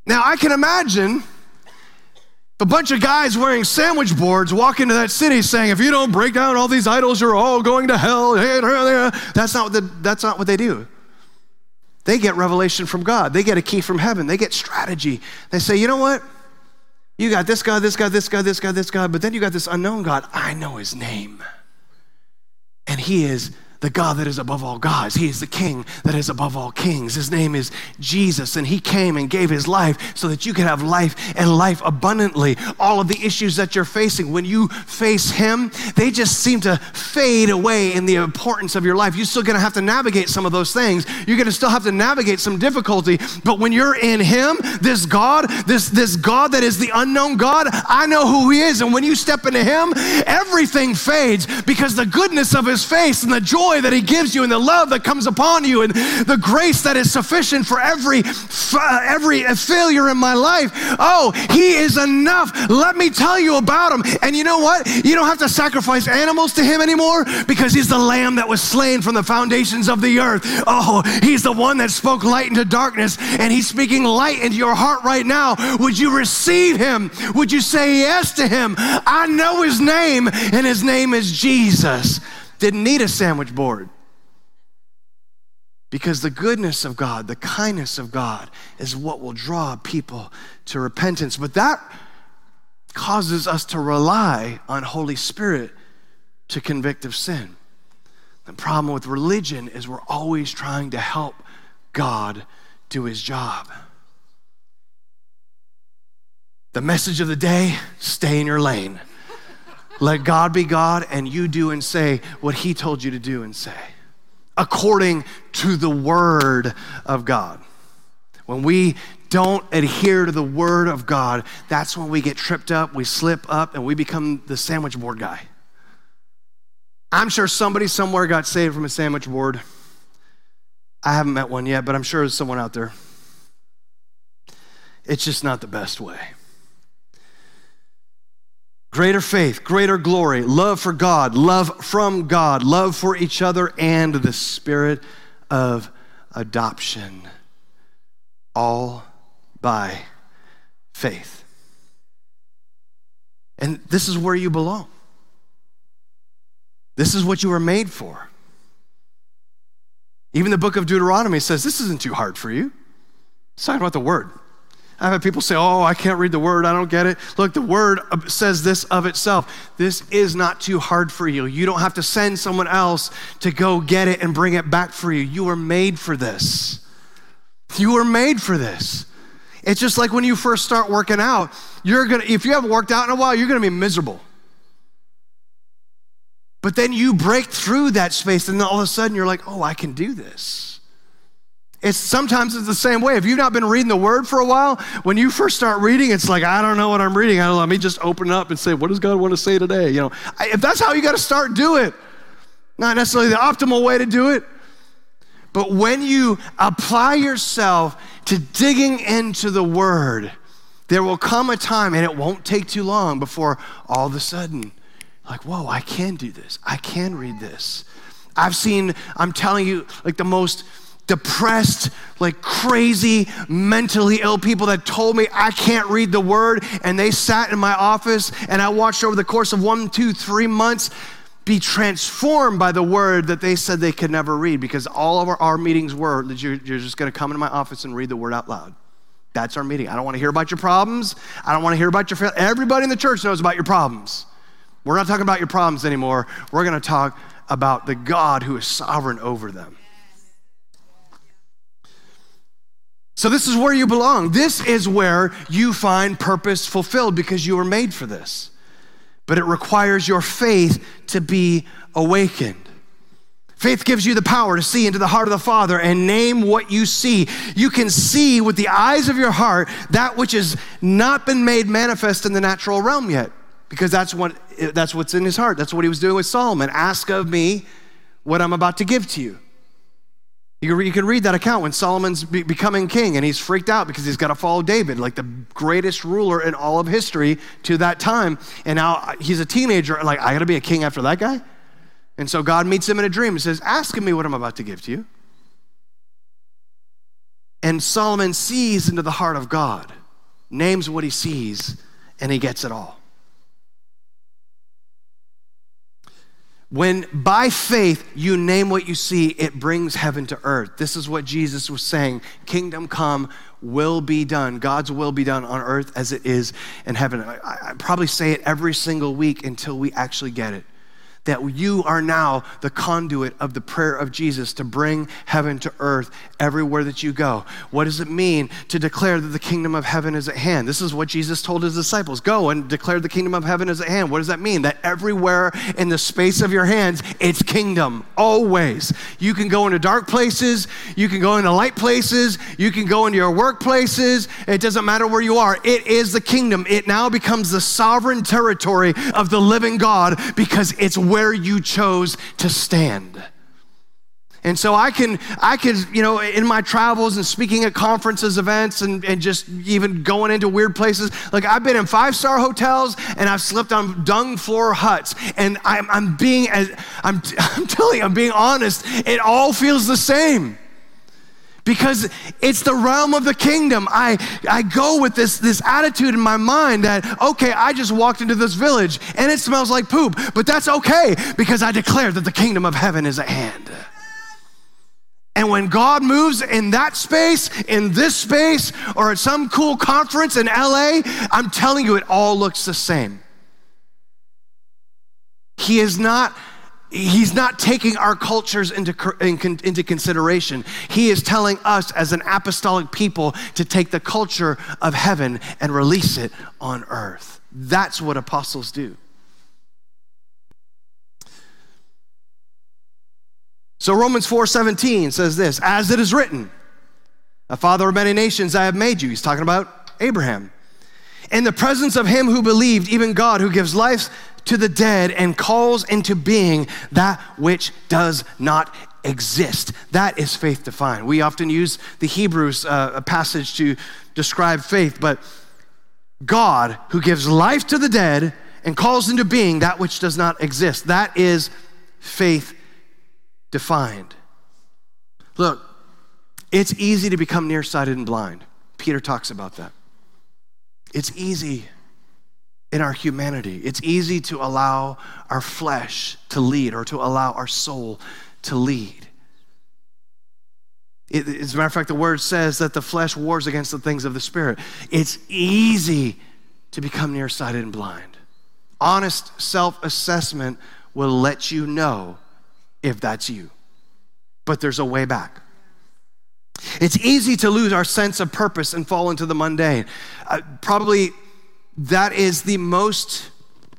Speaker 2: Now, I can imagine a bunch of guys wearing sandwich boards walk into that city saying, if you don't break down all these idols, you're all going to hell. That's not what, the, that's not what they do. They get revelation from God. They get a key from heaven. They get strategy. They say, you know what? You got this God, this God, this God, this God, this God, but then you got this unknown God. I know his name. And he is the God that is above all gods. He is the King that is above all kings. His name is Jesus, and he came and gave his life so that you can have life and life abundantly. All of the issues that you're facing, when you face him, they just seem to fade away in the importance of your life. You're still gonna have to navigate some of those things. You're gonna still have to navigate some difficulty, but when you're in him, this God, this, this God that is the unknown God, I know who he is, and when you step into him, everything fades because the goodness of his face and the joy that he gives you and the love that comes upon you and the grace that is sufficient for every uh, every failure in my life. Oh, he is enough. Let me tell you about him. And you know what? You don't have to sacrifice animals to him anymore because he's the lamb that was slain from the foundations of the earth. Oh, he's the one that spoke light into darkness, and he's speaking light into your heart right now. Would you receive him? Would you say yes to him? I know his name, and his name is Jesus. Didn't need a sandwich board. Because the goodness of God, the kindness of God is what will draw people to repentance. But that causes us to rely on Holy Spirit to convict of sin. The problem with religion is we're always trying to help God do his job. The message of the day, stay in your lane. Let God be God, and you do and say what he told you to do and say, according to the word of God. When we don't adhere to the word of God, that's when we get tripped up, we slip up, and we become the sandwich board guy. I'm sure somebody somewhere got saved from a sandwich board. I haven't met one yet, but I'm sure there's someone out there. It's just not the best way. Greater faith, greater glory, love for God, love from God, love for each other, and the spirit of adoption, all by faith. And this is where you belong. This is what you were made for. Even the book of Deuteronomy says this isn't too hard for you. It's talking about the word. I've had people say, oh, I can't read the word, I don't get it. Look, the word says this of itself. This is not too hard for you. You don't have to send someone else to go get it and bring it back for you. You were made for this. You were made for this. It's just like when you first start working out, you're gonna, if you haven't worked out in a while, you're gonna be miserable. But then you break through that space and all of a sudden you're like, oh, I can do this. It's sometimes it's the same way. If you've not been reading the word for a while, when you first start reading, it's like, I don't know what I'm reading. I don't know, let me just open it up and say, what does God want to say today? You know, if that's how you got to start, do it. Not necessarily the optimal way to do it, but when you apply yourself to digging into the word, there will come a time, and it won't take too long before all of a sudden, like, whoa, I can do this. I can read this. I've seen, I'm telling you, like the most depressed, like crazy, mentally ill people that told me I can't read the word, and they sat in my office, and I watched over the course of one, two, three months be transformed by the word that they said they could never read, because all of our, our meetings were that you're, you're just gonna come into my office and read the word out loud. That's our meeting. I don't wanna hear about your problems. I don't wanna hear about your failure. Everybody in the church knows about your problems. We're not talking about your problems anymore. We're gonna talk about the God who is sovereign over them. So this is where you belong. This is where you find purpose fulfilled because you were made for this. But it requires your faith to be awakened. Faith gives you the power to see into the heart of the Father and name what you see. You can see with the eyes of your heart that which has not been made manifest in the natural realm yet, because that's what that's what's in his heart. That's what he was doing with Solomon. Ask of me what I'm about to give to you. You can read that account when Solomon's be- becoming king, and he's freaked out because he's got to follow David, like the greatest ruler in all of history to that time. And now he's a teenager, like, I got to be a king after that guy? And so God meets him in a dream and says, ask of me what I'm about to give to you. And Solomon sees into the heart of God. names what he sees, and he gets it all. When by faith you name what you see, it brings heaven to earth. This is what Jesus was saying. Kingdom come, will be done. God's will be done on earth as it is in heaven. I, I probably say it every single week until we actually get it. That you are now the conduit of the prayer of Jesus to bring heaven to earth everywhere that you go. What does it mean to declare that the kingdom of heaven is at hand? This is what Jesus told his disciples. Go and declare the kingdom of heaven is at hand. What does that mean? That everywhere in the space of your hands, it's kingdom, always. You can go into dark places. You can go into light places. You can go into your workplaces. It doesn't matter where you are. It is the kingdom. It now becomes the sovereign territory of the living God because it's where you chose to stand. And so I can, I can, you know, in my travels and speaking at conferences, events, and, and just even going into weird places, like I've been in five-star hotels and I've slept on dung floor huts, and I'm, I'm being, as I'm, I'm telling you, I'm being honest, it all feels the same. Because it's the realm of the kingdom. I, I go with this, this attitude in my mind that, okay, I just walked into this village and it smells like poop, but that's okay because I declare that the kingdom of heaven is at hand. And when God moves in that space, in this space, or at some cool conference in L A, I'm telling you, it all looks the same. He is not He's not taking our cultures into, into consideration. He is telling us as an apostolic people to take the culture of heaven and release it on earth. That's what apostles do. So Romans four seventeen says this, as it is written, a father of many nations I have made you. He's talking about Abraham. In the presence of him who believed, even God who gives life to the dead and calls into being that which does not exist. That is faith defined. We often use the Hebrews uh, passage to describe faith, but God who gives life to the dead and calls into being that which does not exist. That is faith defined. Look, it's easy to become nearsighted and blind. Peter talks about that. It's easy in our humanity. It's easy to allow our flesh to lead or to allow our soul to lead. It, as a matter of fact, the word says that the flesh wars against the things of the spirit. It's easy to become nearsighted and blind. Honest self-assessment will let you know if that's you. But there's a way back. It's easy to lose our sense of purpose and fall into the mundane. Uh, probably that is the most,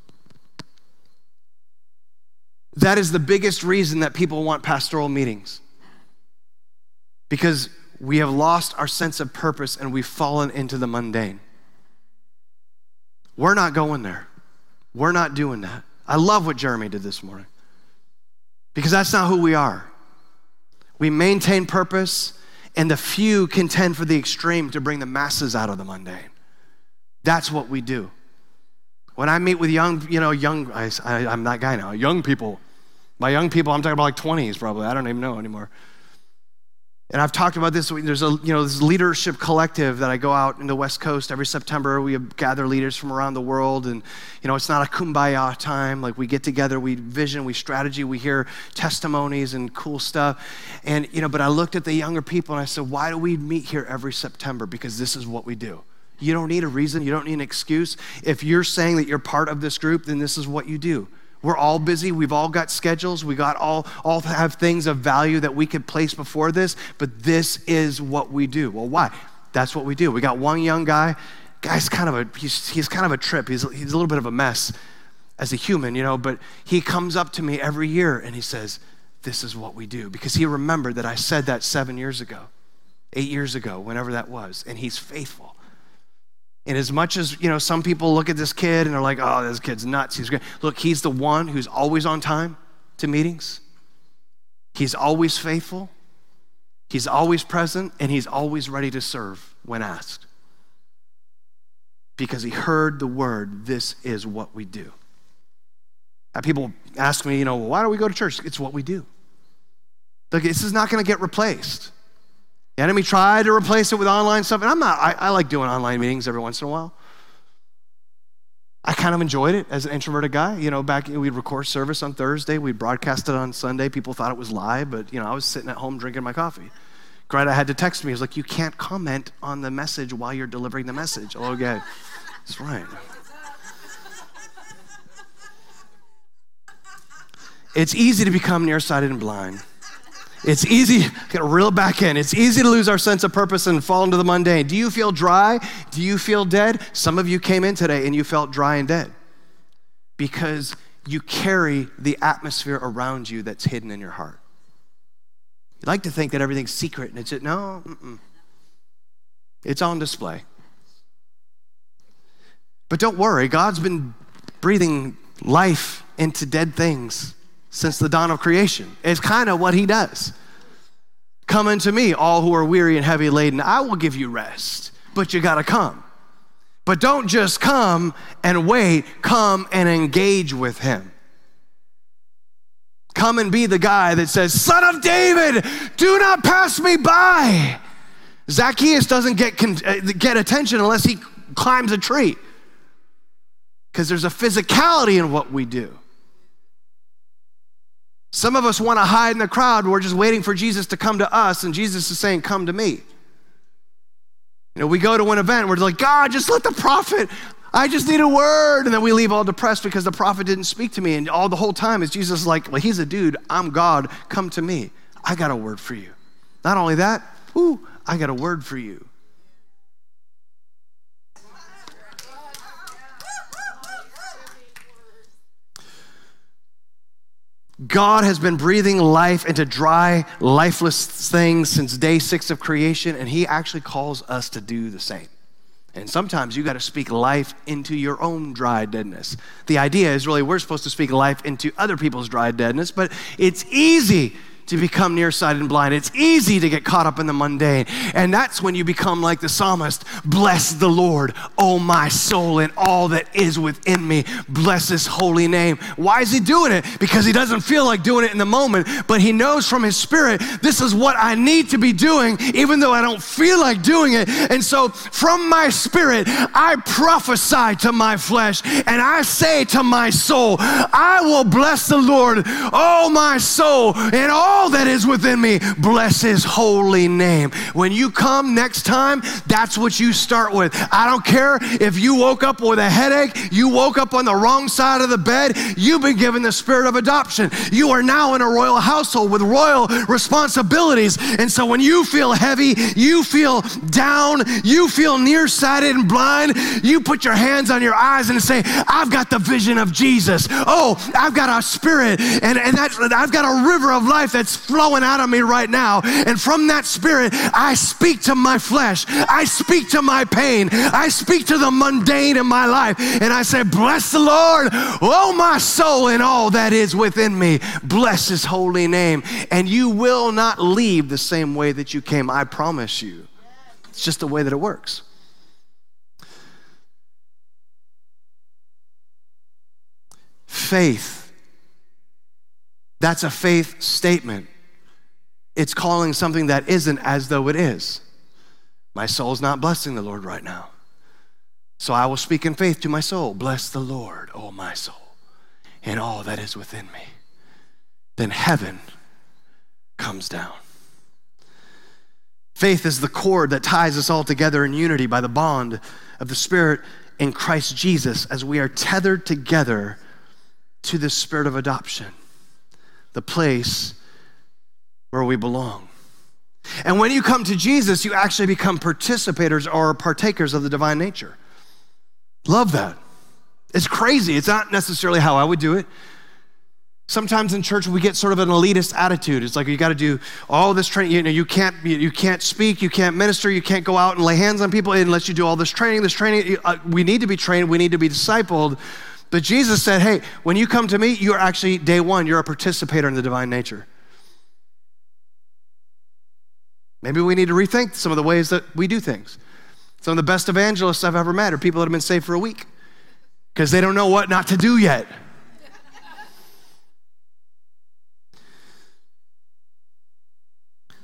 Speaker 2: that is the biggest reason that people want pastoral meetings. Because we have lost our sense of purpose and we've fallen into the mundane. We're not going there. We're not doing that. I love what Jeremy did this morning. Because that's not who we are. We maintain purpose, and the few contend for the extreme to bring the masses out of the mundane. That's what we do. When I meet with young, you know, young, I, I, I'm that guy now, young people. By young people, I'm talking about like twenties probably. I don't even know anymore. And I've talked about this. There's a, you know, this leadership collective that I go out in the West Coast every September. We gather leaders from around the world, and you know, it's not a kumbaya time. Like we get together, we vision, we strategy, we hear testimonies and cool stuff. And you know, but I looked at the younger people and I said, why do we meet here every September? Because this is what we do. You don't need a reason. You don't need an excuse. If you're saying that you're part of this group, then this is what you do. We're all busy. We've all got schedules. We got all, all have things of value that we could place before this, but this is what we do. Well, why? That's what we do. We got one young guy. Guy's kind of a, he's, he's kind of a trip. He's, he's a little bit of a mess as a human, you know, but he comes up to me every year and he says, this is what we do. Because he remembered that I said that seven years ago, eight years ago, whenever that was, and he's faithful. And as much as, you know, some people look at this kid and they're like, oh, this kid's nuts. He's great. Look, he's the one who's always on time to meetings. He's always faithful. He's always present, and he's always ready to serve when asked. Because he heard the word, this is what we do. Now, people ask me, you know, well, why do we go to church? It's what we do. Look, this is not going to get replaced. The enemy tried to replace it with online stuff, and I'm not, I, I like doing online meetings every once in a while. I kind of enjoyed it as an introverted guy. You know, back, we'd record service on Thursday, we'd broadcast it on Sunday. People thought it was live, but, you know, I was sitting at home drinking my coffee. Greta had to text me. He was like, you can't comment on the message while you're delivering the message. Oh, okay. That's right. It's easy to become nearsighted and blind. It's easy, get reel it back in. It's easy to lose our sense of purpose and fall into the mundane. Do you feel dry? Do you feel dead? Some of you came in today and you felt dry and dead because you carry the atmosphere around you that's hidden in your heart. You like to think that everything's secret and it's, no, mm-mm. It's on display. But don't worry, God's been breathing life into dead things since the dawn of creation. It's kind of what he does. Come unto me, all who are weary and heavy laden. I will give you rest, but you gotta come. But don't just come and wait, come and engage with him. Come and be the guy that says, Son of David, do not pass me by. Zacchaeus doesn't get, get attention unless he climbs a tree, because there's a physicality in what we do. Some of us want to hide in the crowd. We're just waiting for Jesus to come to us, and Jesus is saying, come to me. You know, we go to an event, we're like, God, just let the prophet, I just need a word. And then we leave all depressed because the prophet didn't speak to me. And all the whole time is Jesus like, well, he's a dude, I'm God, come to me. I got a word for you. Not only that, ooh, I got a word for you. God has been breathing life into dry, lifeless things since day six of creation, and he actually calls us to do the same. And sometimes you got to speak life into your own dry deadness. The idea is really we're supposed to speak life into other people's dry deadness, but it's easy to become nearsighted and blind. It's easy to get caught up in the mundane. And that's when you become like the psalmist, bless the Lord, oh my soul, and all that is within me. Bless his holy name. Why is he doing it? Because he doesn't feel like doing it in the moment, but he knows from his spirit, this is what I need to be doing, even though I don't feel like doing it. And so from my spirit, I prophesy to my flesh, and I say to my soul, I will bless the Lord, oh my soul, and all that is within me, bless his holy name. When you come next time, that's what you start with. I don't care if you woke up with a headache, you woke up on the wrong side of the bed, you've been given the spirit of adoption. You are now in a royal household with royal responsibilities. And so when you feel heavy, you feel down, you feel nearsighted and blind, you put your hands on your eyes and say, I've got the vision of Jesus. Oh, I've got a spirit, and, and that's, I've got a river of life that's flowing out of me right now. And from that spirit, I speak to my flesh. I speak to my pain. I speak to the mundane in my life. And I say, bless the Lord, oh my soul, and all that is within me. Bless his holy name. And you will not leave the same way that you came. I promise you. It's just the way that it works. Faith. That's a faith statement. It's calling something that isn't as though it is. My soul's not blessing the Lord right now. So I will speak in faith to my soul. Bless the Lord, oh my soul, and all that is within me. Then heaven comes down. Faith is the cord that ties us all together in unity by the bond of the Spirit in Christ Jesus as we are tethered together to the spirit of adoption, the place where we belong. And when you come to Jesus, you actually become participators or partakers of the divine nature. Love that. It's crazy. It's not necessarily how I would do it. Sometimes in church we get sort of an elitist attitude. It's like you got to do all this training. You know, you can't you can't speak, you can't minister, you can't go out and lay hands on people unless you do all this training. This training, uh, we need to be trained, we need to be discipled. But Jesus said, hey, when you come to me, you're actually, day one, you're a participator in the divine nature. Maybe we need to rethink some of the ways that we do things. Some of the best evangelists I've ever met are people that have been saved for a week because they don't know what not to do yet.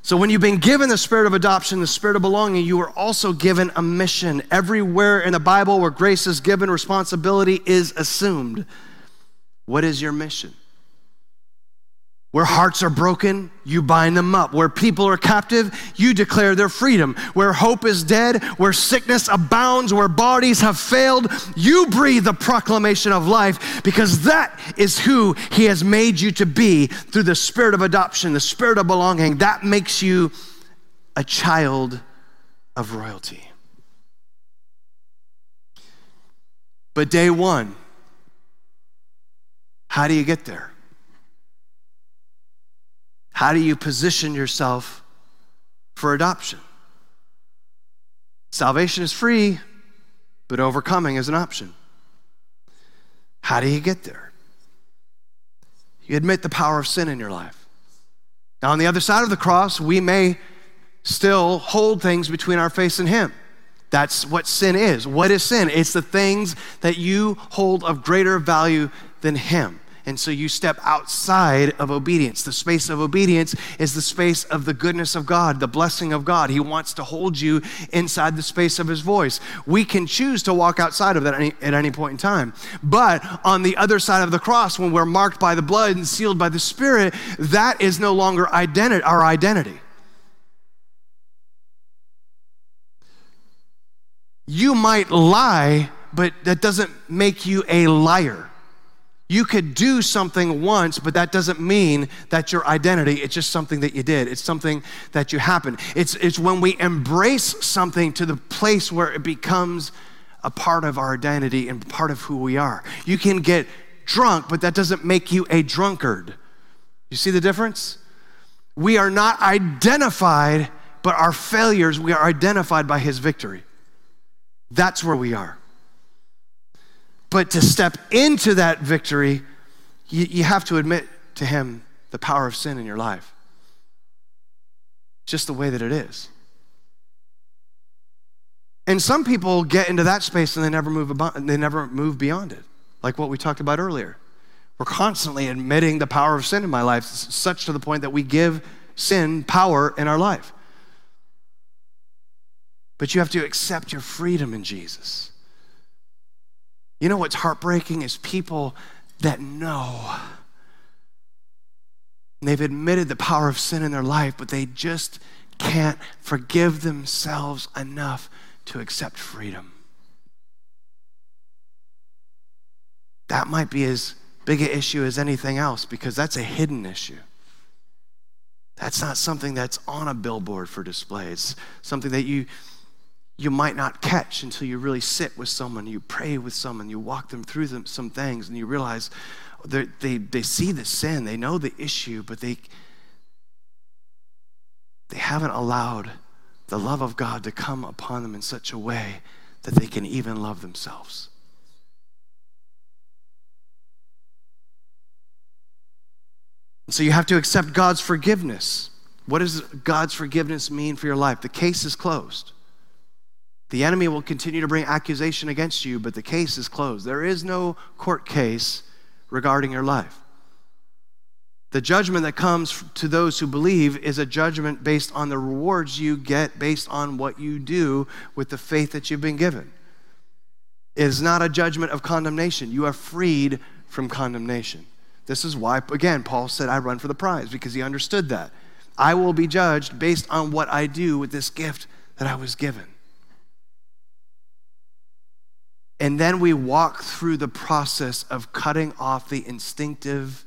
Speaker 2: So when you've been given the spirit of adoption, the spirit of belonging, you are also given a mission. Everywhere in the Bible where grace is given, responsibility is assumed. What is your mission? Where hearts are broken, you bind them up. Where people are captive, you declare their freedom. Where hope is dead, where sickness abounds, where bodies have failed, you breathe the proclamation of life, because that is who he has made you to be through the spirit of adoption, the spirit of belonging. That makes you a child of royalty. But day one, how do you get there? How do you position yourself for adoption? Salvation is free, but overcoming is an option. How do you get there? You admit the power of sin in your life. Now, on the other side of the cross, we may still hold things between our face and him. That's what sin is. What is sin? It's the things that you hold of greater value than him. And so you step outside of obedience. The space of obedience is the space of the goodness of God, the blessing of God. He wants to hold you inside the space of his voice. We can choose to walk outside of that at any, at any point in time. But on the other side of the cross, when we're marked by the blood and sealed by the Spirit, that is no longer identi- our identity. You might lie, but that doesn't make you a liar. You could do something once, but that doesn't mean that's your identity. It's just something that you did. It's something that you happened. It's, it's when we embrace something to the place where it becomes a part of our identity and part of who we are. You can get drunk, but that doesn't make you a drunkard. You see the difference? We are not identified, but our failures, we are identified by his victory. That's where we are. But to step into that victory, you, you have to admit to him the power of sin in your life. Just the way that it is. And some people get into that space and they never move about, they never move beyond it. Like what we talked about earlier. We're constantly admitting the power of sin in my life, such to the point that we give sin power in our life. But you have to accept your freedom in Jesus. You know what's heartbreaking is people that know they've admitted the power of sin in their life, but they just can't forgive themselves enough to accept freedom. That might be as big an issue as anything else, because that's a hidden issue. That's not something that's on a billboard for display. It's something that you you might not catch until you really sit with someone, you pray with someone, you walk them through them, some things, and you realize they they see the sin, they know the issue, but they they haven't allowed the love of God to come upon them in such a way that they can even love themselves. So you have to accept God's forgiveness. What does God's forgiveness mean for your life? The case is closed. The enemy will continue to bring accusation against you, but the case is closed. There is no court case regarding your life. The judgment that comes to those who believe is a judgment based on the rewards you get based on what you do with the faith that you've been given. It is not a judgment of condemnation. You are freed from condemnation. This is why, again, Paul said, I run for the prize, because he understood that. I will be judged based on what I do with this gift that I was given. And then we walk through the process of cutting off the instinctive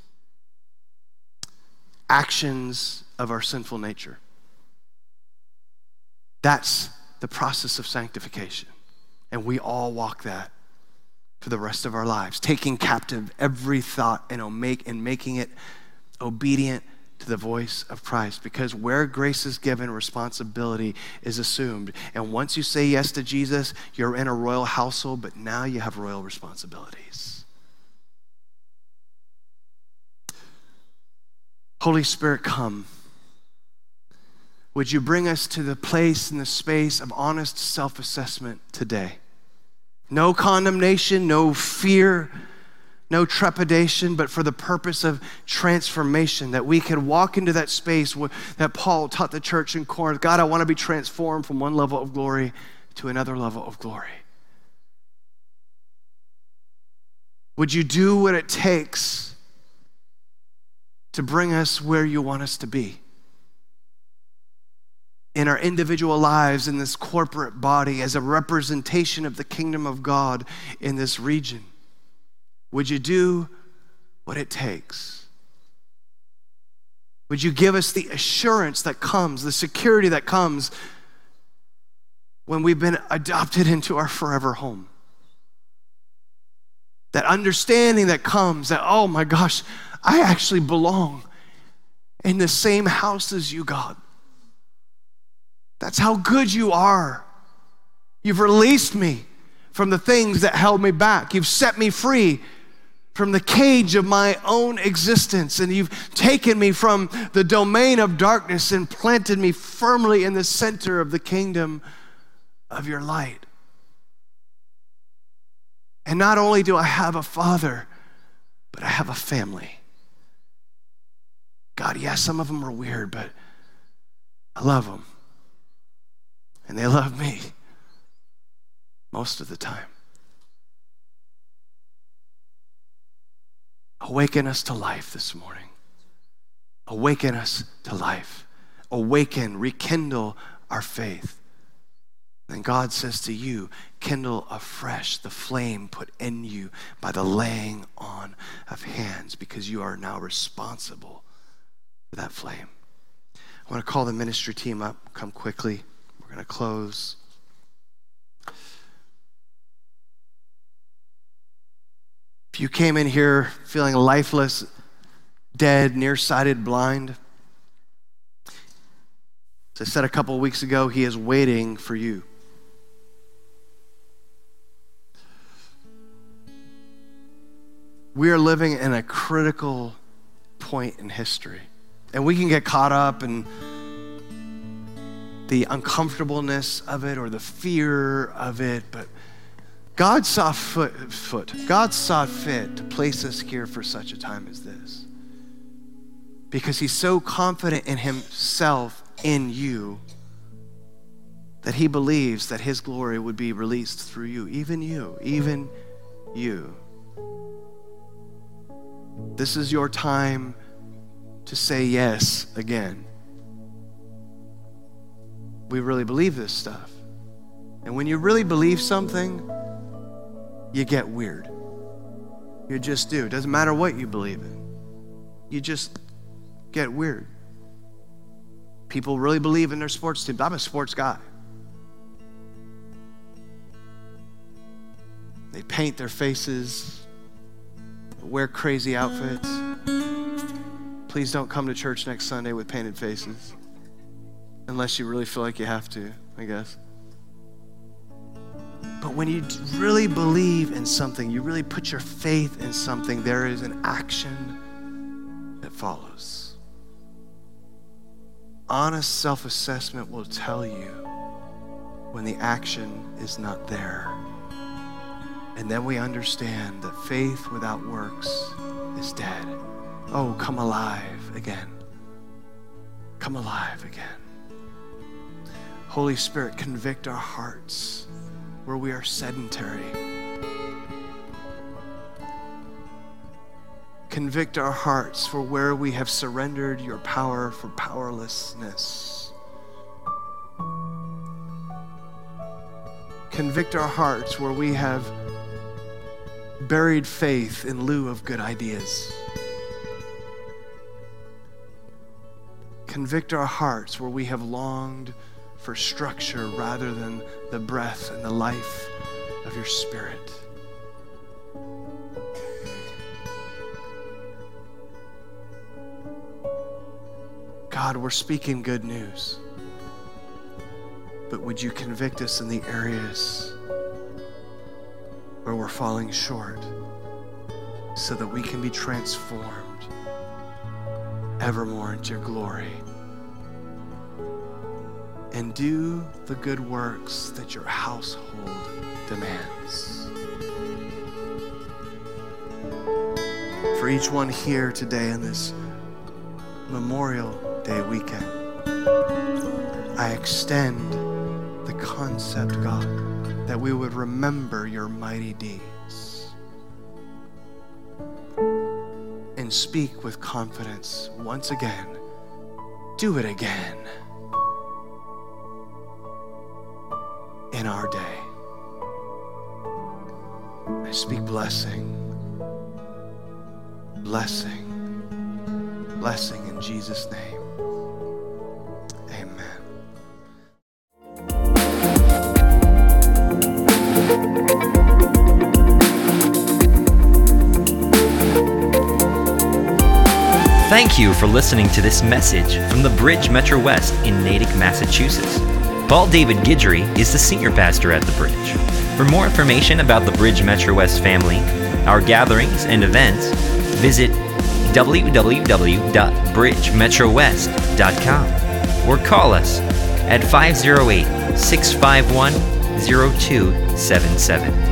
Speaker 2: actions of our sinful nature. That's the process of sanctification. And we all walk that for the rest of our lives, taking captive every thought and making it obedient to the voice of Christ, because where grace is given, responsibility is assumed. And once you say yes to Jesus, you're in a royal household, but now you have royal responsibilities. Holy Spirit, come. Would you bring us to the place and the space of honest self-assessment today? No condemnation, no fear, no trepidation, but for the purpose of transformation, that we could walk into that space that Paul taught the church in Corinth. God, I want to be transformed from one level of glory to another level of glory. Would you do what it takes to bring us where you want us to be? In our individual lives, in this corporate body, as a representation of the kingdom of God in this region. Would you do what it takes? Would you give us the assurance that comes, the security that comes when we've been adopted into our forever home? That understanding that comes that, oh my gosh, I actually belong in the same house as you, God. That's how good you are. You've released me from the things that held me back. You've set me free from the cage of my own existence, and you've taken me from the domain of darkness and planted me firmly in the center of the kingdom of your light. And not only do I have a father, but I have a family. God, yes, some of them are weird, but I love them. And they love me most of the time. Awaken us to life this morning. Awaken us to life. Awaken, rekindle our faith. And God says to you, kindle afresh the flame put in you by the laying on of hands, because you are now responsible for that flame. I want to call the ministry team up. Come quickly. We're going to close. If you came in here feeling lifeless, dead, nearsighted, blind, as I said a couple of weeks ago, he is waiting for you. We are living in a critical point in history. And we can get caught up in the uncomfortableness of it or the fear of it, but God saw foot, foot. God saw fit to place us here for such a time as this. Because he's so confident in himself, in you, that he believes that his glory would be released through you, even you, even you. This is your time to say yes again. We really believe this stuff. And when you really believe something, you get weird. You just do. It doesn't matter what you believe in. You just get weird. People really believe in their sports teams. I'm a sports guy. They paint their faces, wear crazy outfits. Please don't come to church next Sunday with painted faces. Unless you really feel like you have to, I guess. But when you really believe in something, you really put your faith in something, there is an action that follows. Honest self-assessment will tell you when the action is not there. And then we understand that faith without works is dead. Oh, come alive again. Come alive again. Holy Spirit, convict our hearts where we are sedentary. Convict our hearts for where we have surrendered your power for powerlessness. Convict our hearts where we have buried faith in lieu of good ideas. Convict our hearts where we have longed for structure rather than the breath and the life of your Spirit. God, we're speaking good news, but would you convict us in the areas where we're falling short so that we can be transformed evermore into your glory and do the good works that your household demands. for each one here today in this Memorial Day weekend. I extend the concept, God, that we would remember your mighty deeds and speak with confidence once again. Do it again in our day. I speak blessing, blessing, blessing in Jesus' name. Amen.
Speaker 1: Thank you for listening to this message from the Bridge Metro West in Natick, Massachusetts. Paul David Guidry is the senior pastor at the Bridge. For more information about the Bridge Metro West family, our gatherings and events, visit w w w dot bridge metro west dot com or call us at five oh eight, six five one, oh two seven seven.